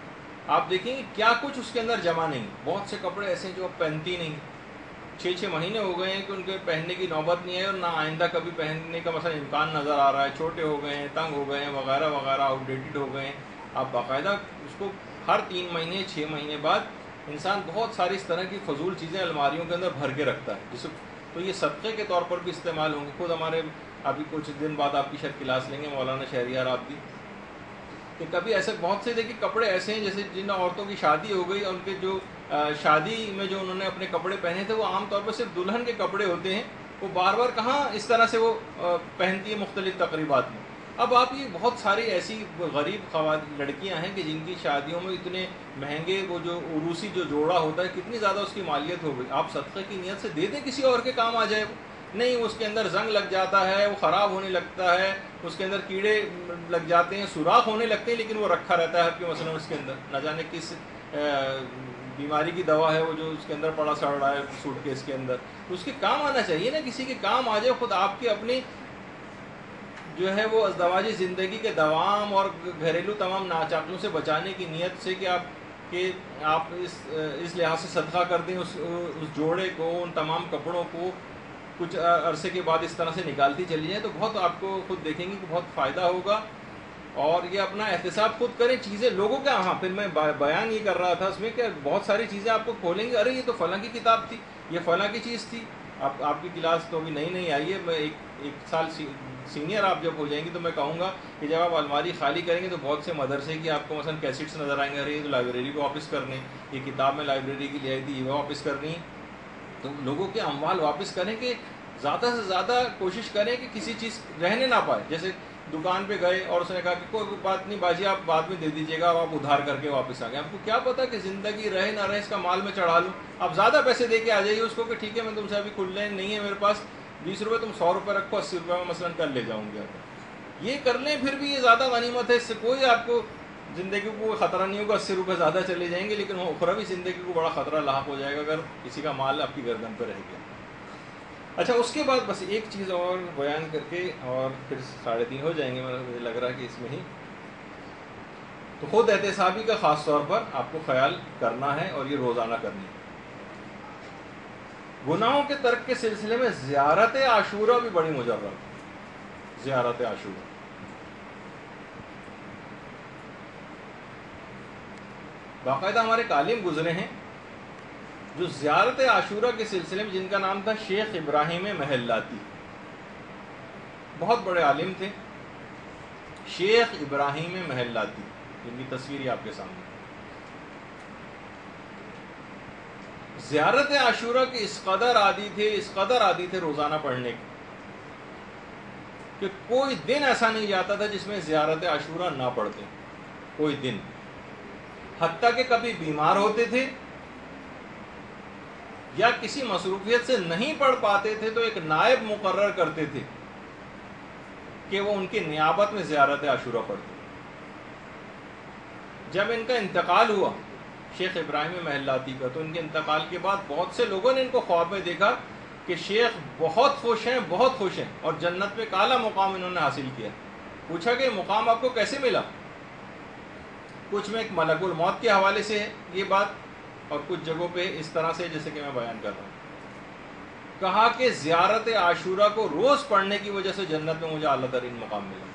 آپ دیکھیں گے کیا کچھ اس کے اندر جمع نہیں. بہت سے کپڑے ایسے ہیں جو آپ پہنتی نہیں, چھ چھ مہینے ہو گئے ہیں کہ ان کے پہننے کی نوبت نہیں ہے, اور نہ آئندہ کبھی پہننے کا مثلا امکان نظر آ رہا ہے, چھوٹے ہو گئے ہیں, تنگ ہو گئے ہیں, وغیرہ وغیرہ, آؤٹ ڈیٹڈ ہو گئے ہیں. آپ باقاعدہ اس کو ہر تین مہینے چھ مہینے بعد انسان بہت ساری اس طرح کی فضول چیزیں الماریوں کے اندر بھر کے رکھتا ہے, جس تو یہ صدقے کے طور پر بھی استعمال ہوں گے. خود ہمارے ابھی کچھ دن بعد آپ کی شاید کلاس لیں گے مولانا شہریار آپ کی, کہ کبھی ایسے بہت سے دیکھیے کپڑے ایسے ہیں جیسے جن عورتوں کی شادی ہو گئی اور ان کے جو شادی میں جو انہوں نے اپنے کپڑے پہنے تھے وہ عام طور پر صرف دلہن کے کپڑے ہوتے ہیں, وہ بار بار کہاں اس طرح سے وہ پہنتی ہے مختلف تقریبات میں. اب آپ یہ بہت ساری ایسی غریب خواتین لڑکیاں ہیں کہ جن کی شادیوں میں اتنے مہنگے وہ جو عروسی جو جوڑا ہوتا ہے کتنی زیادہ اس کی مالیت ہو گئی. آپ صدقے کی نیت سے دے دیں کسی اور کے کام آ جائے, نہیں اس کے اندر زنگ لگ جاتا ہے, وہ خراب ہونے لگتا ہے, اس کے اندر کیڑے لگ جاتے ہیں, سوراخ ہونے لگتے ہیں, لیکن وہ رکھا رہتا ہے کہ مثلا اس کے اندر نہ جانے کس بیماری کی دوا ہے وہ جو اس کے اندر پڑا سڑ رہا ہے سوٹ کیس کے اندر. تو اس کے کام آنا چاہیے نا, کسی کے کام آ جائے. خود آپ کی اپنی جو ہے وہ ازدواجی زندگی کے دوام اور گھریلو تمام ناچاقیوں سے بچانے کی نیت سے کہ آپ کہ آپ اس اس لحاظ سے صدقہ کر دیں اس اس جوڑے کو, ان تمام کپڑوں کو کچھ عرصے کے بعد اس طرح سے نکالتی چلی جائیں, تو بہت آپ کو خود دیکھیں گے کہ بہت فائدہ ہوگا. اور یہ اپنا احتساب خود کریں. چیزیں لوگوں کے, ہاں پھر میں بیان یہ کر رہا تھا اس میں کہ بہت ساری چیزیں آپ کو کھولیں گے, ارے یہ تو فلاں کی کتاب تھی, یہ فلاں کی چیز تھی. آپ آپ کی کلاس تو ابھی نئی نئی آئی ہے, میں ایک ایک سال سینئر آپ جب ہو جائیں گے تو میں کہوں گا کہ جب آپ الماری خالی کریں گے تو بہت سے مدرسے کی آپ کو مثلا کیسٹس نظر آئیں گے, ارے یہ تو لائبریری کو واپس کرنے, یہ کتاب میں لائبریری کی لے آئی تھی یہ واپس کرنی. تو لوگوں کے اموال واپس کریں کہ زیادہ سے زیادہ کوشش کریں کہ کسی چیز رہنے نہ پائے. جیسے دکان پہ گئے اور اس نے کہا کہ کوئی بات نہیں باجی آپ بعد میں دے دیجیے گا, آپ ادھار کر کے واپس آ گئے. آپ کو کیا پتا کہ زندگی رہے نہ رہے اس کا مال میں چڑھا لوں. آپ زیادہ پیسے دے کے آ جائیے اس کو کہ ٹھیک ہے میں تم سے ابھی کھلنے نہیں ہے میرے پاس, بیس روپے تم سو روپے رکھو, اسی روپے میں مثلاً کل لے جاؤں گا. یہ کر لیں پھر بھی یہ زیادہ غنیمت ہے, اس سے کوئی آپ کو زندگی کو خطرہ نہیں ہوگا. اسی روپے زیادہ چلے جائیں گے لیکن وہ اخروی زندگی کو بڑا خطرہ لاحق ہو جائے گا اگر کسی کا مال آپ کی گردن پہ رہ گیا. اچھا اس کے بعد بس ایک چیز اور بیان کر کے اور پھر ساڑھے تین ہو جائیں گے, مجھے لگ رہا ہے کہ اس میں ہی. تو خود احتسابی کا خاص طور پر آپ کو خیال کرنا ہے اور یہ روزانہ کرنی ہے. گناہوں کے ترک کے سلسلے میں زیارت عاشورہ بھی بڑی مجرب ہے. زیارت عاشورہ باقاعدہ ہمارے ایک عالم گزرے ہیں جو زیارت عاشورہ کے سلسلے میں, جن کا نام تھا شیخ ابراہیم محلاتی. بہت بڑے عالم تھے شیخ ابراہیم محلاتی, جن کی تصویر ہی آپ کے سامنے. زیارت عاشورہ کے اس قدر عادی تھے اس قدر عادی تھے روزانہ پڑھنے کے کہ کوئی دن ایسا نہیں جاتا تھا جس میں زیارت عاشورہ نہ پڑھتے. کوئی دن, حتیٰ کہ کبھی بیمار ہوتے تھے یا کسی مصروفیت سے نہیں پڑھ پاتے تھے تو ایک نائب مقرر کرتے تھے کہ وہ ان کی نیابت میں زیارت عاشورہ پڑھتے. جب ان کا انتقال ہوا شیخ ابراہیم محلاتی کا, تو ان کے انتقال کے بعد بہت سے لوگوں نے ان کو خواب میں دیکھا کہ شیخ بہت خوش ہیں بہت خوش ہیں اور جنت میں اعلیٰ مقام انہوں نے حاصل کیا. پوچھا کہ مقام آپ کو کیسے ملا؟ کچھ میں ایک ملک الموت کے حوالے سے ہے یہ بات, اور کچھ جگہوں پہ اس طرح سے جیسے کہ میں بیان کر رہا ہوں. کہا کہ زیارت عاشورہ کو روز پڑھنے کی وجہ سے جنت میں مجھے اعلیٰ ترین مقام ملا.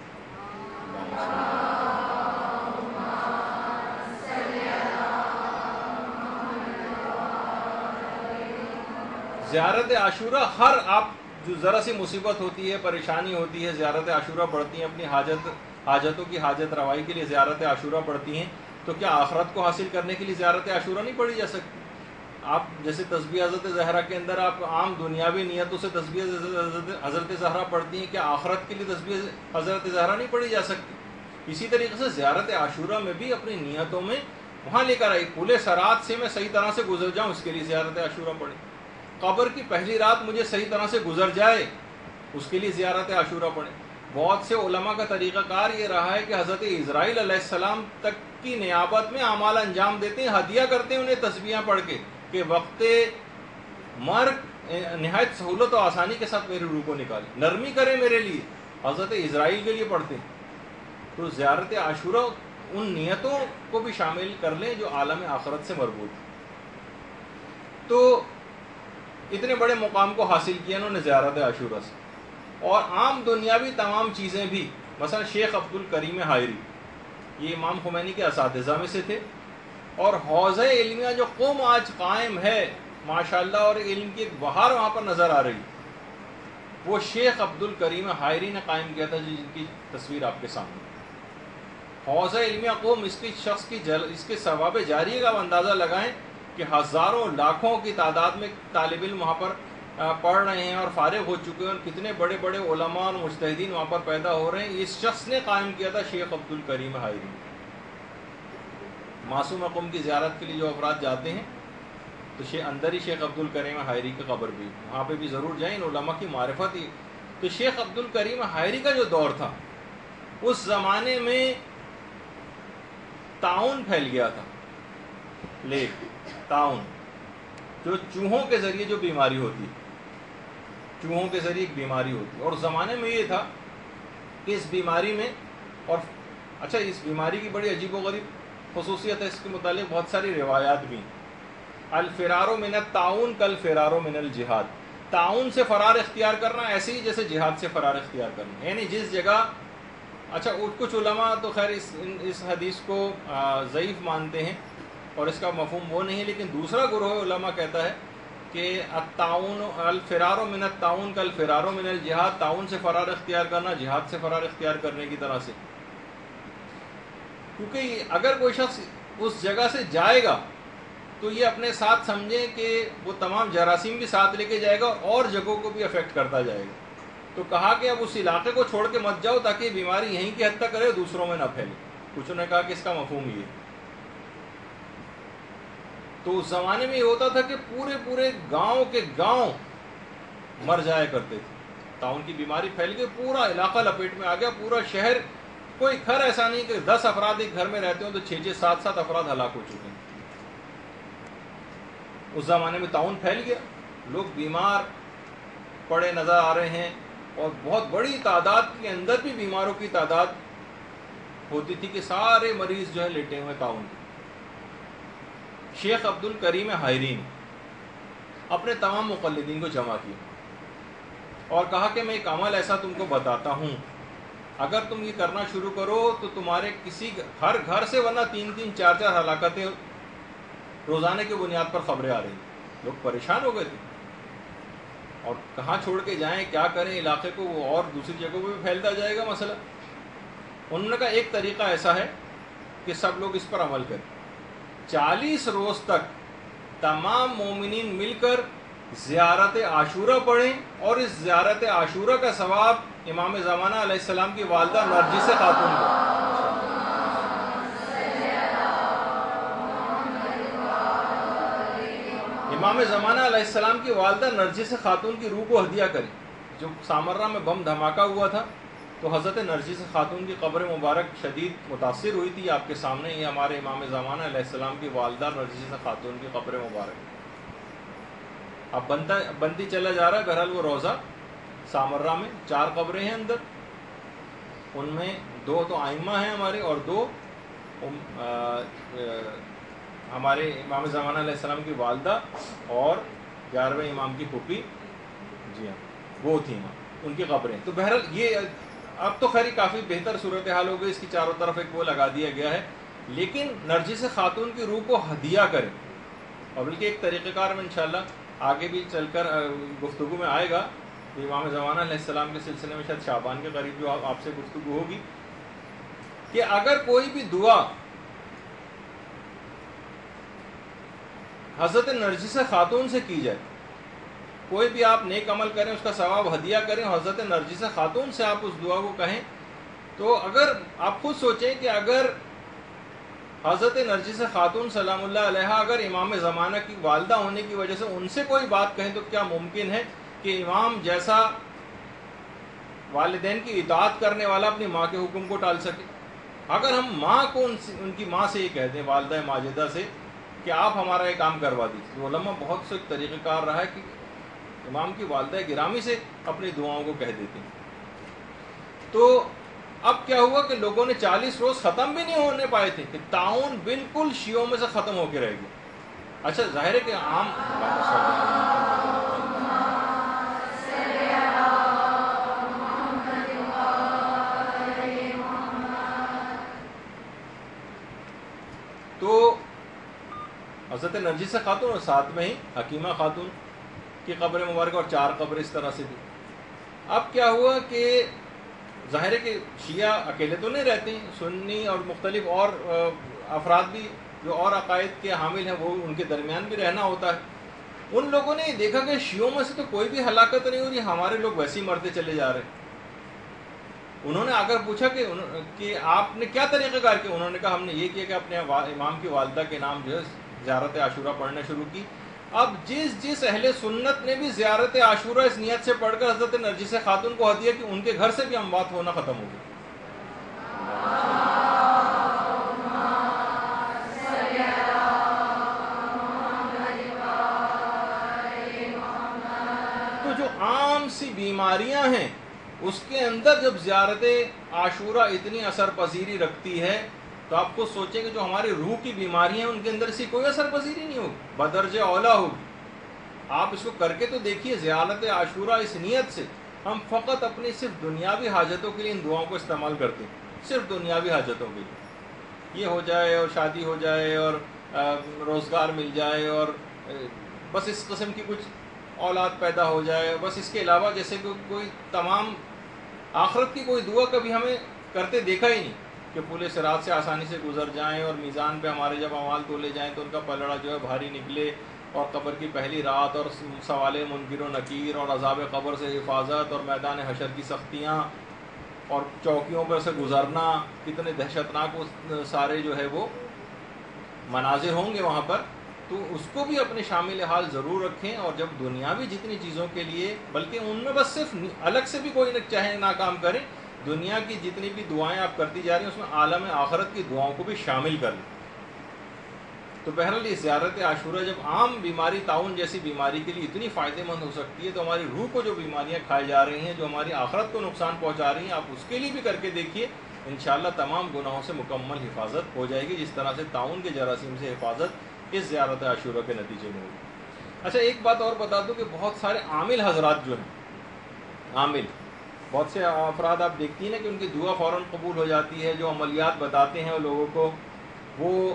زیارت عاشورہ ہر آپ جو ذرا سی مصیبت ہوتی ہے پریشانی ہوتی ہے زیارت عاشورہ پڑھتی ہیں, اپنی حاجت حاجتوں کی حاجت روائی کے لیے زیارت عاشورہ پڑھتی ہیں, تو کیا آخرت کو حاصل کرنے کے لیے زیارت عاشورہ نہیں پڑھی جا سکتی؟ آپ جیسے تسبیح حضرت زہرا کے اندر آپ عام دنیاوی نیتوں سے تسبیح حضرت زہرا پڑھتی ہیں, کیا آخرت کے لیے تسبیح حضرت زہرا نہیں پڑھی جا سکتی؟ اسی طریقے سے زیارت عاشورہ میں بھی اپنی نیتوں میں وہاں لے کر آئی, پھولے سرات سے میں صحیح طرح سے گزر جاؤں اس کے لیے زیارت عاشورہ پڑھی. قبر کی پہلی رات مجھے صحیح طرح سے گزر جائے اس کے لیے زیارت عاشورہ پڑھیں. بہت سے علماء کا طریقہ کار یہ رہا ہے کہ حضرت اسرائیل علیہ السلام تک کی نیابت میں اعمال انجام دیتے ہیں, ہدیہ کرتے ہیں انہیں تسبیحاں پڑھ کے کہ وقت مرگ نہایت سہولت و آسانی کے ساتھ میری روح کو نکالے, نرمی کرے میرے لیے. حضرت اسرائیل کے لیے پڑھتے ہیں. تو زیارت عاشورہ ان نیتوں کو بھی شامل کر لیں جو عالم آخرت سے مربوط ہیں۔ تو اتنے بڑے مقام کو حاصل کیا انہوں نے زیارت عاشورہ سے، اور عام دنیاوی تمام چیزیں بھی، مثلا شیخ عبد الکریم حائری یہ امام خمینی کے اساتذہ میں سے تھے، اور حوضہ علمیہ جو قوم آج قائم ہے ماشاءاللہ، اور علم کی ایک بہار وہاں پر نظر آ رہی، وہ شیخ عبد الکریم حائری نے قائم کیا تھا، جن کی تصویر آپ کے سامنے۔ حوضہ علمیہ قوم، اس کی شخص کی جل اس کے ثواب جاریہ کا اندازہ لگائیں کہ ہزاروں لاکھوں کی تعداد میں طالب علم وہاں پر پڑھ رہے ہیں اور فارغ ہو چکے ہیں، اور کتنے بڑے بڑے علماء اور مجتہدین وہاں پر پیدا ہو رہے ہیں۔ اس شخص نے قائم کیا تھا، شیخ عبد الکریم حائری۔ معصوم قوم کی زیارت کے لیے جو افراد جاتے ہیں تو شیخ اندر ہی شیخ عبد الکریم حائری کی قبر بھی، وہاں پہ بھی ضرور جائیں، ان علماء کی معرفت ہی۔ تو شیخ عبد الکریم حائری کا جو دور تھا، اس زمانے میں طاعون پھیل گیا تھا، لیگ طاعون، جو چوہوں کے ذریعے جو بیماری ہوتی ہے، چوہوں کے ذریعے ایک بیماری ہوتی ہے، اور اس زمانے میں یہ تھا کہ اس بیماری میں، اور اچھا اس بیماری کی بڑی عجیب و غریب خصوصیت ہے، اس کے متعلق بہت ساری روایات بھی ہیں۔ الفرار من الطاعون کالفرار من الجہاد، طاعون سے فرار اختیار کرنا ایسے ہی جیسے جہاد سے فرار اختیار کرنا، یعنی جس جگہ، اچھا کچھ علماء تو خیر اس اس حدیث کو ضعیف مانتے ہیں اور اس کا مفہوم وہ نہیں ہے، لیکن دوسرا گروہ علماء کہتا ہے کہ الطاعون الفرار من الطاعون کالفرار من الجہاد، طاعون سے فرار اختیار کرنا جہاد سے فرار اختیار کرنے کی طرح سے، کیونکہ اگر کوئی شخص اس جگہ سے جائے گا تو یہ اپنے ساتھ سمجھیں کہ وہ تمام جراثیم بھی ساتھ لے کے جائے گا اور جگہوں کو بھی افیکٹ کرتا جائے گا۔ تو کہا کہ اب اس علاقے کو چھوڑ کے مت جاؤ تاکہ یہ بیماری یہیں کی حد تک کرے، دوسروں میں نہ پھیلے۔ کچھ نے کہا کہ اس کا مفہوم یہ، تو اس زمانے میں یہ ہوتا تھا کہ پورے پورے گاؤں کے گاؤں مر جایا کرتے تھے، طاعون کی بیماری پھیل گئی، پورا علاقہ لپیٹ میں آ گیا، پورا شہر، کوئی گھر ایسا نہیں کہ دس افراد ایک گھر میں رہتے ہوں تو چھ چھ سات سات افراد ہلاک ہو چکے ہیں۔ اس زمانے میں طاعون پھیل گیا، لوگ بیمار پڑے نظر آ رہے ہیں، اور بہت بڑی تعداد کے اندر بھی بیماروں کی تعداد ہوتی تھی کہ سارے مریض جو ہے لیٹے ہوئے طاعون کے۔ شیخ عبد الکریم حائری نے اپنے تمام مقلدین کو جمع کیا اور کہا کہ میں ایک عمل ایسا تم کو بتاتا ہوں، اگر تم یہ کرنا شروع کرو تو تمہارے کسی ہر گھر سے ورنہ تین تین چار چار ہلاکتیں روزانے کی بنیاد پر خبریں آ رہی ہیں۔ لوگ پریشان ہو گئے تھے، اور کہاں چھوڑ کے جائیں، کیا کریں، علاقے کو وہ اور دوسری جگہوں پہ بھی پھیلتا جائے گا مسئلہ۔ انہوں نے کہا ایک طریقہ ایسا ہے کہ سب لوگ اس پر عمل کریں، چالیس روز تک تمام مومنین مل کر زیارت عاشورہ پڑھیں، اور اس زیارت عاشورہ کا ثواب امام زمانہ علیہ السلام کی والدہ نرجس خاتون کو، امام زمانہ علیہ السلام کی والدہ نرجس خاتون کی روح کو ہدیہ کریں۔ جو سامرہ میں بم دھماکہ ہوا تھا تو حضرت نرجس خاتون کی قبر مبارک شدید متاثر ہوئی تھی، آپ کے سامنے ہی ہمارے امام زمانہ علیہ السلام کی والدہ نرجس خاتون کی قبر مبارک اب بنتا بنتی چلا جا رہا ہے۔ بہرحال وہ روضہ سامرہ میں چار قبریں ہیں اندر، ان میں دو تو آئمہ ہیں ہمارے، اور دو ہمارے امام زمانہ علیہ السلام کی والدہ اور گیارہویں امام کی پھوپھی، جی ہاں وہ تھیں ان کی قبریں۔ تو بہرحال یہ اب تو خیر کافی بہتر صورتحال ہو گئی، اس کی چاروں طرف ایک وہ لگا دیا گیا ہے، لیکن نرجس خاتون کی روح کو ہدیہ کریں۔ اور بلکہ ایک طریقہ کار میں انشاءاللہ آگے بھی چل کر گفتگو میں آئے گا، امام زمانہ علیہ السلام کے سلسلے میں شاید شعبان کے قریب جو آپ سے گفتگو ہوگی، کہ اگر کوئی بھی دعا حضرت نرجس خاتون سے کی جائے، کوئی بھی آپ نیک عمل کریں، اس کا ثواب ہدیہ کریں، حضرت نرجس خاتون سے آپ اس دعا کو کہیں، تو اگر آپ خود سوچیں کہ اگر حضرت نرجس خاتون سلام اللہ علیہ اگر امام زمانہ کی والدہ ہونے کی وجہ سے ان سے کوئی بات کہیں، تو کیا ممکن ہے کہ امام جیسا والدین کی اطاعت کرنے والا اپنی ماں کے حکم کو ٹال سکے؟ اگر ہم ماں کو ان, سے, ان کی ماں سے یہ کہہ دیں، والدہ ماجدہ سے، کہ آپ ہمارا یہ کام کروا دیجیے، علماء بہت سے طریقہ کار رہا ہے کہ امام کی والدہ گرامی سے اپنی دعاؤں کو کہہ دیتے ہیں۔ تو اب کیا ہوا کہ لوگوں نے چالیس روز ختم بھی نہیں ہونے پائے تھے کہ طاعون بالکل شیعوں میں سے ختم ہو کے رہ گیا۔ اچھا ظاہر ہے کہ عام تو حضرت نرجس خاتون اور ساتھ میں ہی حکیمہ خاتون کی قبر مبارکہ اور چار قبر اس طرح سے تھی۔ اب کیا ہوا کہ ظاہر ہے کہ شیعہ اکیلے تو نہیں رہتے ہیں، سنی اور مختلف اور افراد بھی جو اور عقائد کے حامل ہیں وہ ان کے درمیان بھی رہنا ہوتا ہے۔ ان لوگوں نے دیکھا کہ شیعوں میں سے تو کوئی بھی ہلاکت نہیں ہو رہی، ہمارے لوگ ویسے ہی مرتے چلے جا رہے ہیں۔ انہوں نے اگر پوچھا کہ کہ آپ نے کیا طریقہ کار کیا، انہوں نے کہا ہم نے یہ کیا کہ اپنے امام کی والدہ کے نام جو ہے زیارت عاشورہ پڑھنا شروع کی۔ اب جس جس اہل سنت نے بھی زیارت عاشورہ اس نیت سے پڑھ کر حضرت نرجس خاتون کو ہدیہ کہ ان کے گھر سے بھی اموات ہونا ختم ہو گئی۔ تو جو عام سی بیماریاں ہیں اس کے اندر جب زیارت عاشورہ اتنی اثر پذیری رکھتی ہے تو آپ کو سوچیں کہ جو ہماری روح کی بیماریاں ہیں ان کے اندر اسی کوئی اثر پذیری نہیں ہوگی، بدرجہ اولا ہوگی۔ آپ اس کو کر کے تو دیکھیے زیارت عاشورہ اس نیت سے ہم فقط اپنی صرف دنیاوی حاجتوں کے لیے ان دعاؤں کو استعمال کرتے ہیں، صرف دنیاوی حاجتوں کے لیے، یہ ہو جائے اور شادی ہو جائے اور روزگار مل جائے اور بس اس قسم کی کچھ اولاد پیدا ہو جائے، بس اس کے علاوہ جیسے کہ کوئی تمام آخرت کی کوئی دعا کبھی ہمیں کرتے دیکھا ہی نہیں کہ پورے صراط سے آسانی سے گزر جائیں اور میزان پہ ہمارے جب اعمال تولے جائیں تو ان کا پلڑا جو ہے بھاری نکلے، اور قبر کی پہلی رات اور سوال منکر و نکیر اور عذاب قبر سے حفاظت اور میدان حشر کی سختیاں اور چوکیوں پر سے گزرنا، کتنے دہشتناک سارے جو ہے وہ مناظر ہوں گے وہاں پر، تو اس کو بھی اپنے شامل حال ضرور رکھیں۔ اور جب دنیاوی جتنی چیزوں کے لیے، بلکہ ان میں بس صرف الگ سے بھی کوئی نہ چاہے نہ کام کریں، دنیا کی جتنی بھی دعائیں آپ کرتی جا رہی ہیں اس میں عالم آخرت کی دعاؤں کو بھی شامل کر لیں۔ تو بہرحال یہ زیارت عاشورہ جب عام بیماری طاعون جیسی بیماری کے لیے اتنی فائدہ مند ہو سکتی ہے تو ہماری روح کو جو بیماریاں کھائی جا رہی ہیں، جو ہماری آخرت کو نقصان پہنچا رہی ہیں، آپ اس کے لیے بھی کر کے دیکھیے، انشاءاللہ تمام گناہوں سے مکمل حفاظت ہو جائے گی، جس طرح سے طاعون کے جراثیم سے حفاظت اس زیارت عاشورہ کے نتیجے میں ہوگی۔ اچھا ایک بات اور بتا دوں کہ بہت سارے عامل حضرات جو ہیں، عامل بہت سے افراد آپ دیکھتی ہیں نا کہ ان کی دعا فوراً قبول ہو جاتی ہے، جو عملیات بتاتے ہیں لوگوں کو وہ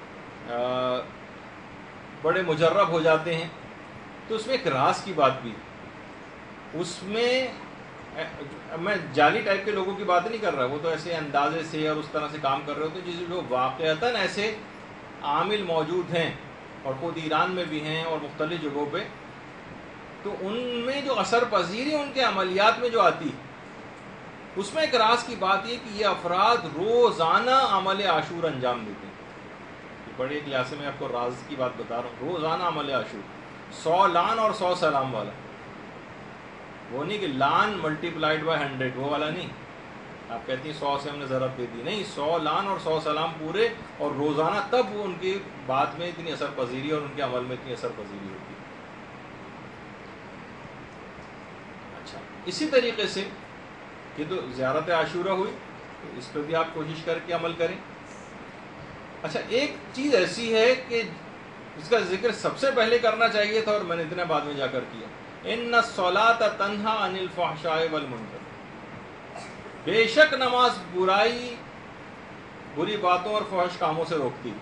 بڑے مجرب ہو جاتے ہیں، تو اس میں ایک راز کی بات بھی، اس میں میں جعلی ٹائپ کے لوگوں کی بات نہیں کر رہا، وہ تو ایسے اندازے سے اور اس طرح سے کام کر رہے ہوتے ہیں جس جو واقعتاً ایسے عامل موجود ہیں اور خود ایران میں بھی ہیں اور مختلف جگہوں پہ، تو ان میں جو اثر پذیری ان کے عملیات میں جو آتی اس میں ایک راز کی بات یہ کہ یہ افراد روزانہ عمل عاشور انجام دیتے ہیں۔ بڑے کلاسے میں آپ کو راز کی بات بتا رہا ہوں، روزانہ عمل عاشور، سو لان اور سو سلام والا، وہ نہیں کہ لان ملٹی پلائڈ بائی ہنڈریڈ وہ والا نہیں، آپ کہتی ہیں سو سے ہم نے ضرب دے دی، نہیں، سو لان اور سو سلام پورے، اور روزانہ، تب وہ ان کی بات میں اتنی اثر پذیری اور ان کے عمل میں اتنی اثر پذیری ہوتی ہے۔ اچھا اسی طریقے سے کہ تو زیارت عاشورہ ہوئی، اس پہ بھی آپ کوشش کر کے عمل کریں۔ اچھا ایک چیز ایسی ہے کہ اس کا ذکر سب سے پہلے کرنا چاہیے تھا اور میں نے اتنے بعد میں جا کر کیا، ان الصلاۃ تنہا عن الفحشاء والمنکر، بے شک نماز برائی، بری باتوں اور فحش کاموں سے روکتی۔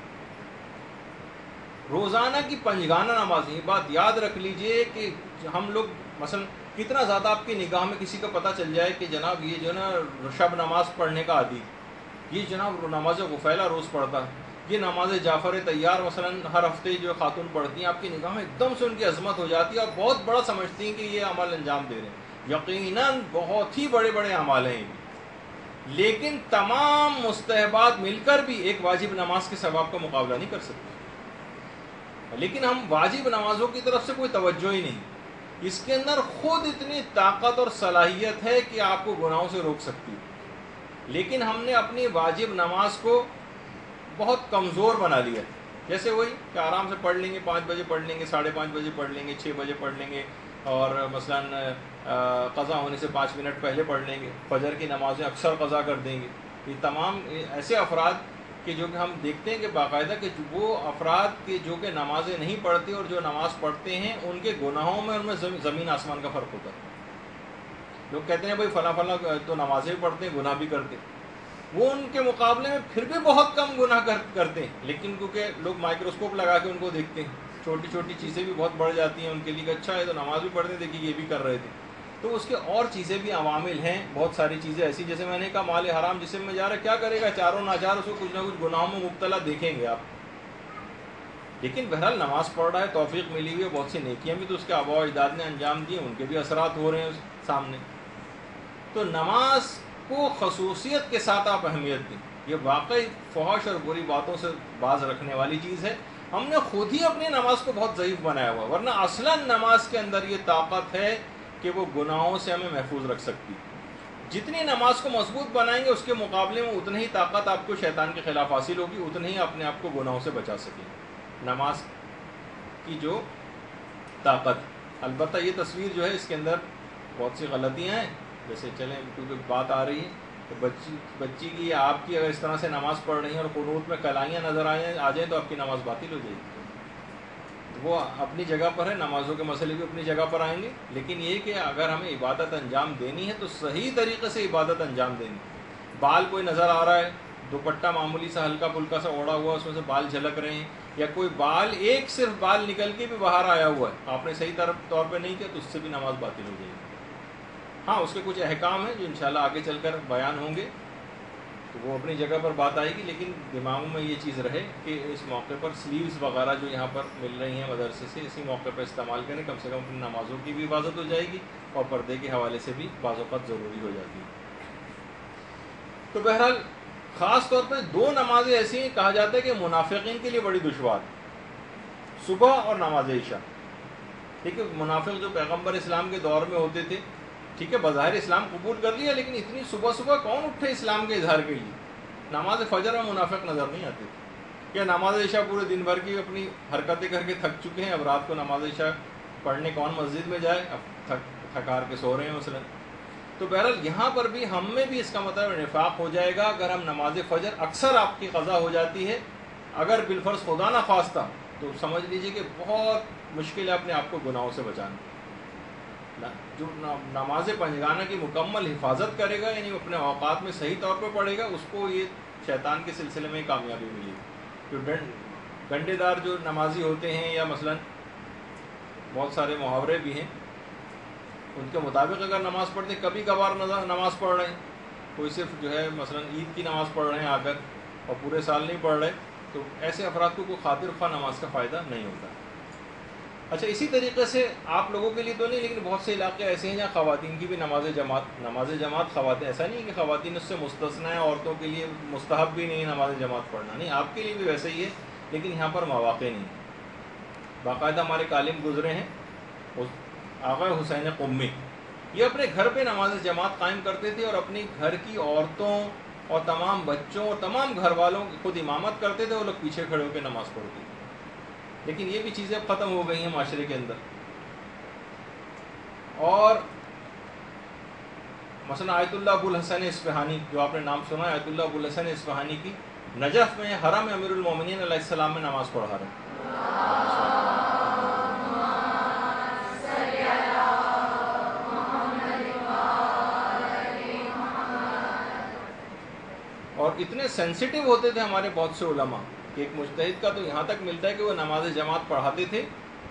روزانہ کی پنجگانہ نماز، یہ بات یاد رکھ لیجئے کہ ہم لوگ مثلا کتنا زیادہ آپ کی نگاہ میں کسی کا پتہ چل جائے کہ جناب یہ جو نا شب نماز پڑھنے کا عادی، یہ جناب نماز غفیلہ روز پڑھتا ہے، یہ نماز جعفر تیار مثلا ہر ہفتے جو خاتون پڑھتی ہیں، آپ کی نگاہ میں ایک دم سے ان کی عظمت ہو جاتی ہے اور بہت بڑا سمجھتی ہیں کہ یہ عمل انجام دے رہے ہیں۔ یقیناً بہت ہی بڑے بڑے اعمال ہیں، لیکن تمام مستحبات مل کر بھی ایک واجب نماز کے ثواب کا مقابلہ نہیں کر سکتے، لیکن ہم واجب نمازوں کی طرف سے کوئی توجہ ہی نہیں، اس کے اندر خود اتنی طاقت اور صلاحیت ہے کہ آپ کو گناہوں سے روک سکتی ہے، لیکن ہم نے اپنی واجب نماز کو بہت کمزور بنا لیا، جیسے وہی کہ آرام سے پڑھ لیں گے، پانچ بجے پڑھ لیں گے، ساڑھے پانچ بجے پڑھ لیں گے، چھ بجے پڑھ لیں گے، اور مثلاً قضا ہونے سے پانچ منٹ پہلے پڑھ لیں گے، فجر کی نمازیں اکثر قضا کر دیں گے. یہ تمام ایسے افراد کہ جو کہ ہم دیکھتے ہیں کہ باقاعدہ کہ وہ افراد کے جو کہ نمازیں نہیں پڑھتے اور جو نماز پڑھتے ہیں ان کے گناہوں میں ان میں زمین آسمان کا فرق ہوتا ہے. لوگ کہتے ہیں بھائی فلاں فلاں تو نمازیں بھی پڑھتے ہیں گناہ بھی کرتے ہیں، وہ ان کے مقابلے میں پھر بھی بہت کم گناہ کرتے ہیں. لیکن کیونکہ لوگ مائکروسکوپ لگا کے ان کو دیکھتے ہیں، چھوٹی چھوٹی چیزیں بھی بہت بڑھ جاتی ہیں ان کے لیے کہ اچھا ہے تو نماز بھی پڑھتے، دیکھیے یہ بھی کر رہے تھے. تو اس کے اور چیزیں بھی عوامل ہیں، بہت ساری چیزیں ایسی، جیسے میں نے کہا مال حرام جسم میں جا رہا ہے، کیا کرے گا چاروں ناچار اس کو کچھ نہ کچھ گناہوں میں مبتلا دیکھیں گے آپ. لیکن بہرحال نماز پڑھ رہا ہے، توفیق ملی ہوئی ہے، بہت سی نیکیاں بھی تو اس کے آباء و اجداد نے انجام دیے، ان کے بھی اثرات ہو رہے ہیں سامنے. تو نماز کو خصوصیت کے ساتھ آپ اہمیت دیں. یہ واقعی فحش اور بری باتوں سے باز رکھنے والی چیز ہے. ہم نے خود ہی اپنی نماز کو بہت ضعیف بنایا ہوا، ورنہ اصلاً نماز کے اندر یہ طاقت ہے کہ وہ گناہوں سے ہمیں محفوظ رکھ سکتی. جتنی نماز کو مضبوط بنائیں گے اس کے مقابلے میں اتنی ہی طاقت آپ کو شیطان کے خلاف حاصل ہوگی، اتنی ہی اپنے آپ کو گناہوں سے بچا سکیں. نماز کی جو طاقت، البتہ یہ تصویر جو ہے اس کے اندر بہت سی غلطیاں ہیں. جیسے چلیں کیونکہ بات آ رہی ہے تو بچی بچی کی یا آپ کی اگر اس طرح سے نماز پڑھ رہی ہیں اور قنوت میں کلائیاں نظر آ جائیں آ جائیں تو آپ کی نماز باطل ہو جائے گی. وہ اپنی جگہ پر ہے، نمازوں کے مسئلے بھی اپنی جگہ پر آئیں گے، لیکن یہ کہ اگر ہمیں عبادت انجام دینی ہے تو صحیح طریقے سے عبادت انجام دینی. بال کوئی نظر آ رہا ہے، دوپٹہ معمولی سا ہلکا پھلکا سا اوڑا ہوا، اس میں سے بال جھلک رہے ہیں، یا کوئی بال ایک صرف بال نکل کے بھی باہر آیا ہوا ہے، آپ نے صحیح طور پہ نہیں کیا تو اس سے بھی نماز باطل ہو جائے گی. ہاں اس کے کچھ احکام ہیں جو انشاءاللہ آگے چل کر بیان ہوں گے تو وہ اپنی جگہ پر بات آئے گی، لیکن دماغوں میں یہ چیز رہے کہ اس موقع پر سلیوز وغیرہ جو یہاں پر مل رہی ہیں مدرسے سے، اسی موقع پر استعمال کریں، کم سے کم اپنی نمازوں کی بھی حفاظت ہو جائے گی اور پردے کے حوالے سے بھی بعض اوقات ضروری ہو جاتی ہے. تو بہرحال خاص طور پہ دو نمازیں ایسی ہیں کہا جاتا ہے کہ منافقین کے لیے بڑی دشوار، صبح اور نماز عشاء. ٹھیک ہے، منافق جو پیغمبر اسلام کے دور میں ہوتے تھے، ٹھیک ہے بظاہر اسلام قبول کر لیا، لیکن اتنی صبح صبح کون اٹھے اسلام کے اظہار کے لیے؟ نماز فجر میں منافق نظر نہیں آتے تھے. یا نماز عشاء پورے دن بھر کی اپنی حرکتیں کر کے تھک چکے ہیں، اب رات کو نماز عشاء پڑھنے کون مسجد میں جائے، اب تھک تھکار کے سو رہے ہیں مثلا. تو بہرحال یہاں پر بھی ہم میں بھی اس کا مطلب نفاق ہو جائے گا اگر ہم نماز فجر اکثر آپ کی قضا ہو جاتی ہے، اگر بالفرض خدا نہ خواستہ تو سمجھ لیجئے کہ بہت مشکل ہے اپنے آپ کو گناہوں سے بچانا. جو نماز پنجگانہ کی مکمل حفاظت کرے گا، یعنی اپنے اوقات میں صحیح طور پہ پڑھے گا، اس کو یہ شیطان کے سلسلے میں کامیابی ملے گی. جو ڈنڈے دار جو نمازی ہوتے ہیں، یا مثلا بہت سارے محاورے بھی ہیں، ان کے مطابق اگر نماز پڑھتے کبھی کبھار نماز پڑھ رہے ہیں، کوئی صرف جو ہے مثلا عید کی نماز پڑھ رہے ہیں آ کر اور پورے سال نہیں پڑھ رہے، تو ایسے افراد کو کوئی خاطر خواہ نماز کا فائدہ نہیں ہوتا. اچھا اسی طریقے سے آپ لوگوں کے لیے تو نہیں، لیکن بہت سے علاقے ایسے ہیں جہاں خواتین کی بھی نماز جماعت نماز جماعت خواتین، ایسا نہیں کہ خواتین اس سے مستثنی ہے، عورتوں کے لیے مستحب بھی نہیں ہے نماز جماعت پڑھنا، نہیں آپ کے لیے بھی ویسے ہی ہے، لیکن یہاں پر مواقع نہیں. باقاعدہ ہمارے عالم گزرے ہیں آغا حسین قمی، یہ اپنے گھر پہ نماز جماعت قائم کرتے تھے اور اپنی گھر کی عورتوں اور تمام بچوں اور تمام گھر والوں کی خود امامت کرتے تھے، وہ لوگ پیچھے کھڑے ہو کے نماز پڑھتے تھے. لیکن یہ بھی چیزیں اب ختم ہو گئی ہیں معاشرے کے اندر. اور مثلا آیت اللہ ابو الحسن اصفہانی، جو آپ نے نام سنا ہے، آیت اللہ ابو الحسن اصفہانی کی نجف میں حرم امیر المومنین علیہ السلام میں نماز پڑھا رہے ہیں. اور اتنے سینسیٹیو ہوتے تھے ہمارے بہت سے علماء کہ ایک مجتہد کا تو یہاں تک ملتا ہے کہ وہ نماز جماعت پڑھاتے تھے،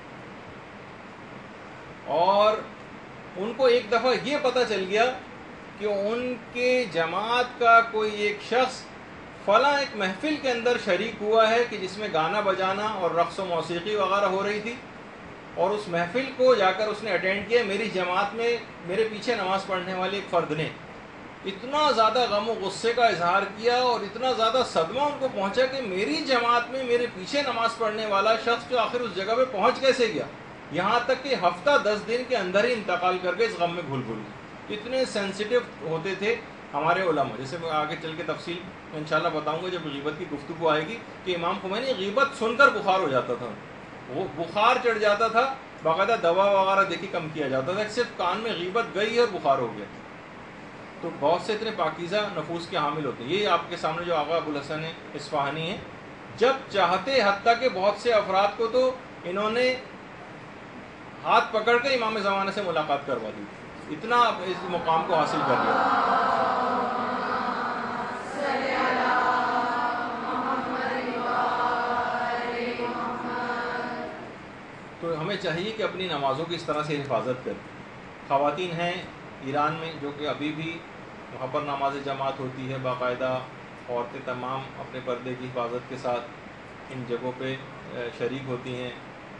اور ان کو ایک دفعہ یہ پتہ چل گیا کہ ان کے جماعت کا کوئی ایک شخص فلاں ایک محفل کے اندر شریک ہوا ہے کہ جس میں گانا بجانا اور رقص و موسیقی وغیرہ ہو رہی تھی، اور اس محفل کو جا کر اس نے اٹینڈ کیا. میری جماعت میں میرے پیچھے نماز پڑھنے والے ایک فرد نے اتنا زیادہ غم و غصے کا اظہار کیا اور اتنا زیادہ صدمہ ان کو پہنچا کہ میری جماعت میں میرے پیچھے نماز پڑھنے والا شخص جو آخر اس جگہ پہ پہنچ کیسے گیا، یہاں تک کہ ہفتہ دس دن کے اندر ہی انتقال کر کے اس غم میں گھل گھل گئے. اتنے سینسیٹیو ہوتے تھے ہمارے علماء. جیسے میں آگے چل کے تفصیل انشاءاللہ بتاؤں گا جب غیبت کی گفتگو آئے گی، کہ امام خمینی غیبت سن کر بخار ہو جاتا تھا، وہ بخار چڑھ جاتا تھا باقاعدہ دوا وغیرہ دیکھی کم کیا جاتا تھا، صرف کان میں غیبت گئی اور بخار ہو گیا. تو بہت سے اتنے پاکیزہ نفوس کے حامل ہوتے ہیں. یہ آپ کے سامنے جو آقا ابو الحسن اصفہانی ہیں، جب چاہتے حتیٰ کہ بہت سے افراد کو تو انہوں نے ہاتھ پکڑ کے امام زمانہ سے ملاقات کروا دی، اتنا اس مقام کو حاصل کر لیا. تو ہمیں چاہیے کہ اپنی نمازوں کی اس طرح سے حفاظت کریں. خواتین ہیں ایران میں جو کہ ابھی بھی وہاں پر نماز جماعت ہوتی ہے باقاعدہ، عورتیں تمام اپنے پردے کی حفاظت کے ساتھ ان جگہوں پہ شریک ہوتی ہیں.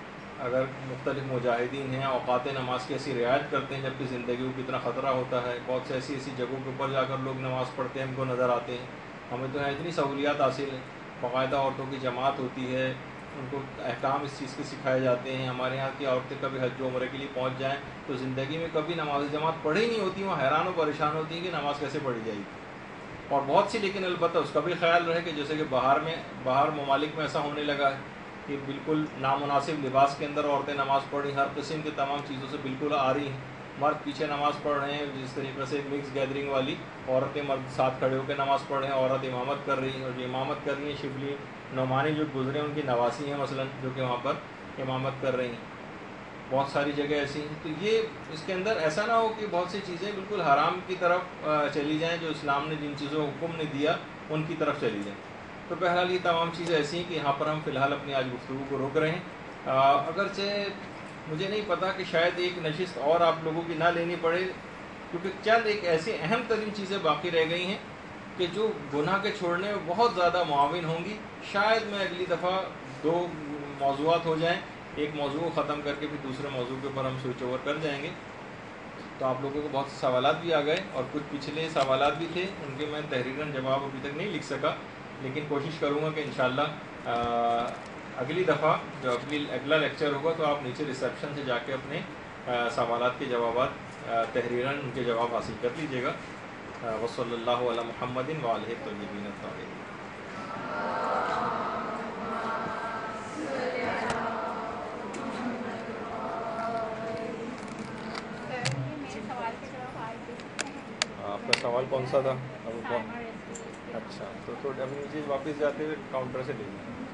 اگر مختلف مجاہدین ہیں اوقات نماز کی ایسی رعایت کرتے ہیں جبکہ زندگیوں کو اتنا خطرہ ہوتا ہے، بہت سے ایسی ایسی جگہوں کے اوپر جا کر لوگ نماز پڑھتے ہیں، ہم کو نظر آتے ہیں. ہمیں تو اتنی سہولیات حاصل ہیں، باقاعدہ عورتوں کی جماعت ہوتی ہے، ان کو احکام اس چیز کے سکھائے جاتے ہیں. ہمارے یہاں کی عورتیں کبھی حج و عمرے کے لیے پہنچ جائیں تو زندگی میں کبھی نماز جماعت پڑھی نہیں ہوتی، وہ حیران و پریشان ہوتی ہیں کہ نماز کیسے پڑھی جائے گی. اور بہت سی لیکن البتہ اس کا بھی خیال رہے کہ جیسے کہ باہر میں باہر ممالک میں ایسا ہونے لگا ہے کہ بالکل نامناسب لباس کے اندر عورتیں نماز پڑھ رہی ہیں، ہر قسم کے تمام چیزوں سے بالکل آ رہی ہیں. مرد پیچھے نماز پڑھ رہے ہیں، جس طریقے سے مکس گیدرنگ والی عورتیں مرد ساتھ کھڑے ہو کے نماز پڑھ رہے ہیں، عورت امامت کر رہی ہیں، اور جو امامت کر رہی ہیں شبلی نعمانی جو گزرے ان کی نواسی ہیں مثلا جو کہ وہاں پر امامت کر رہی ہیں. بہت ساری جگہ ایسی ہیں. تو یہ اس کے اندر ایسا نہ ہو کہ بہت سی چیزیں بالکل حرام کی طرف چلی جائیں، جو اسلام نے جن چیزوں کو حکم نے دیا ان کی طرف چلی جائیں. تو بہرحال یہ تمام چیزیں ایسی ہیں کہ یہاں پر ہم فی الحال اپنی آج گفتگو کو روک رہے ہیں. اگرچہ مجھے نہیں پتا کہ شاید ایک نشست اور آپ لوگوں کی نہ لینی پڑے، کیونکہ چند ایک ایسی اہم ترین چیزیں باقی رہ گئی ہیں کہ جو گناہ کے چھوڑنے میں بہت زیادہ معاون ہوں گی. شاید میں اگلی دفعہ دو موضوعات ہو جائیں، ایک موضوع کو ختم کر کے پھر دوسرے موضوع کے اوپر ہم سوئچ اوور کر جائیں گے. تو آپ لوگوں کو بہت سے سوالات بھی آ گئے اور کچھ پچھلے سوالات بھی تھے، ان کے میں تحریراً جواب ابھی تک نہیں لکھ سکا، لیکن کوشش کروں گا کہ انشاءاللہ اگلی دفعہ جو اگلی اگلا لیکچر ہوگا تو آپ نیچے ریسیپشن سے جا کے اپنے سوالات کے جوابات تحریراً ان کے جواب حاصل کر لیجیے گا. وصلی اللہ علی محمد وآلہ الطیبین الطاہرین. آپ کا سوال کون سا تھا؟ اچھا تو تھوڑے ابھی نیچے واپس جاتے ہوئے کاؤنٹر سے لے لیں.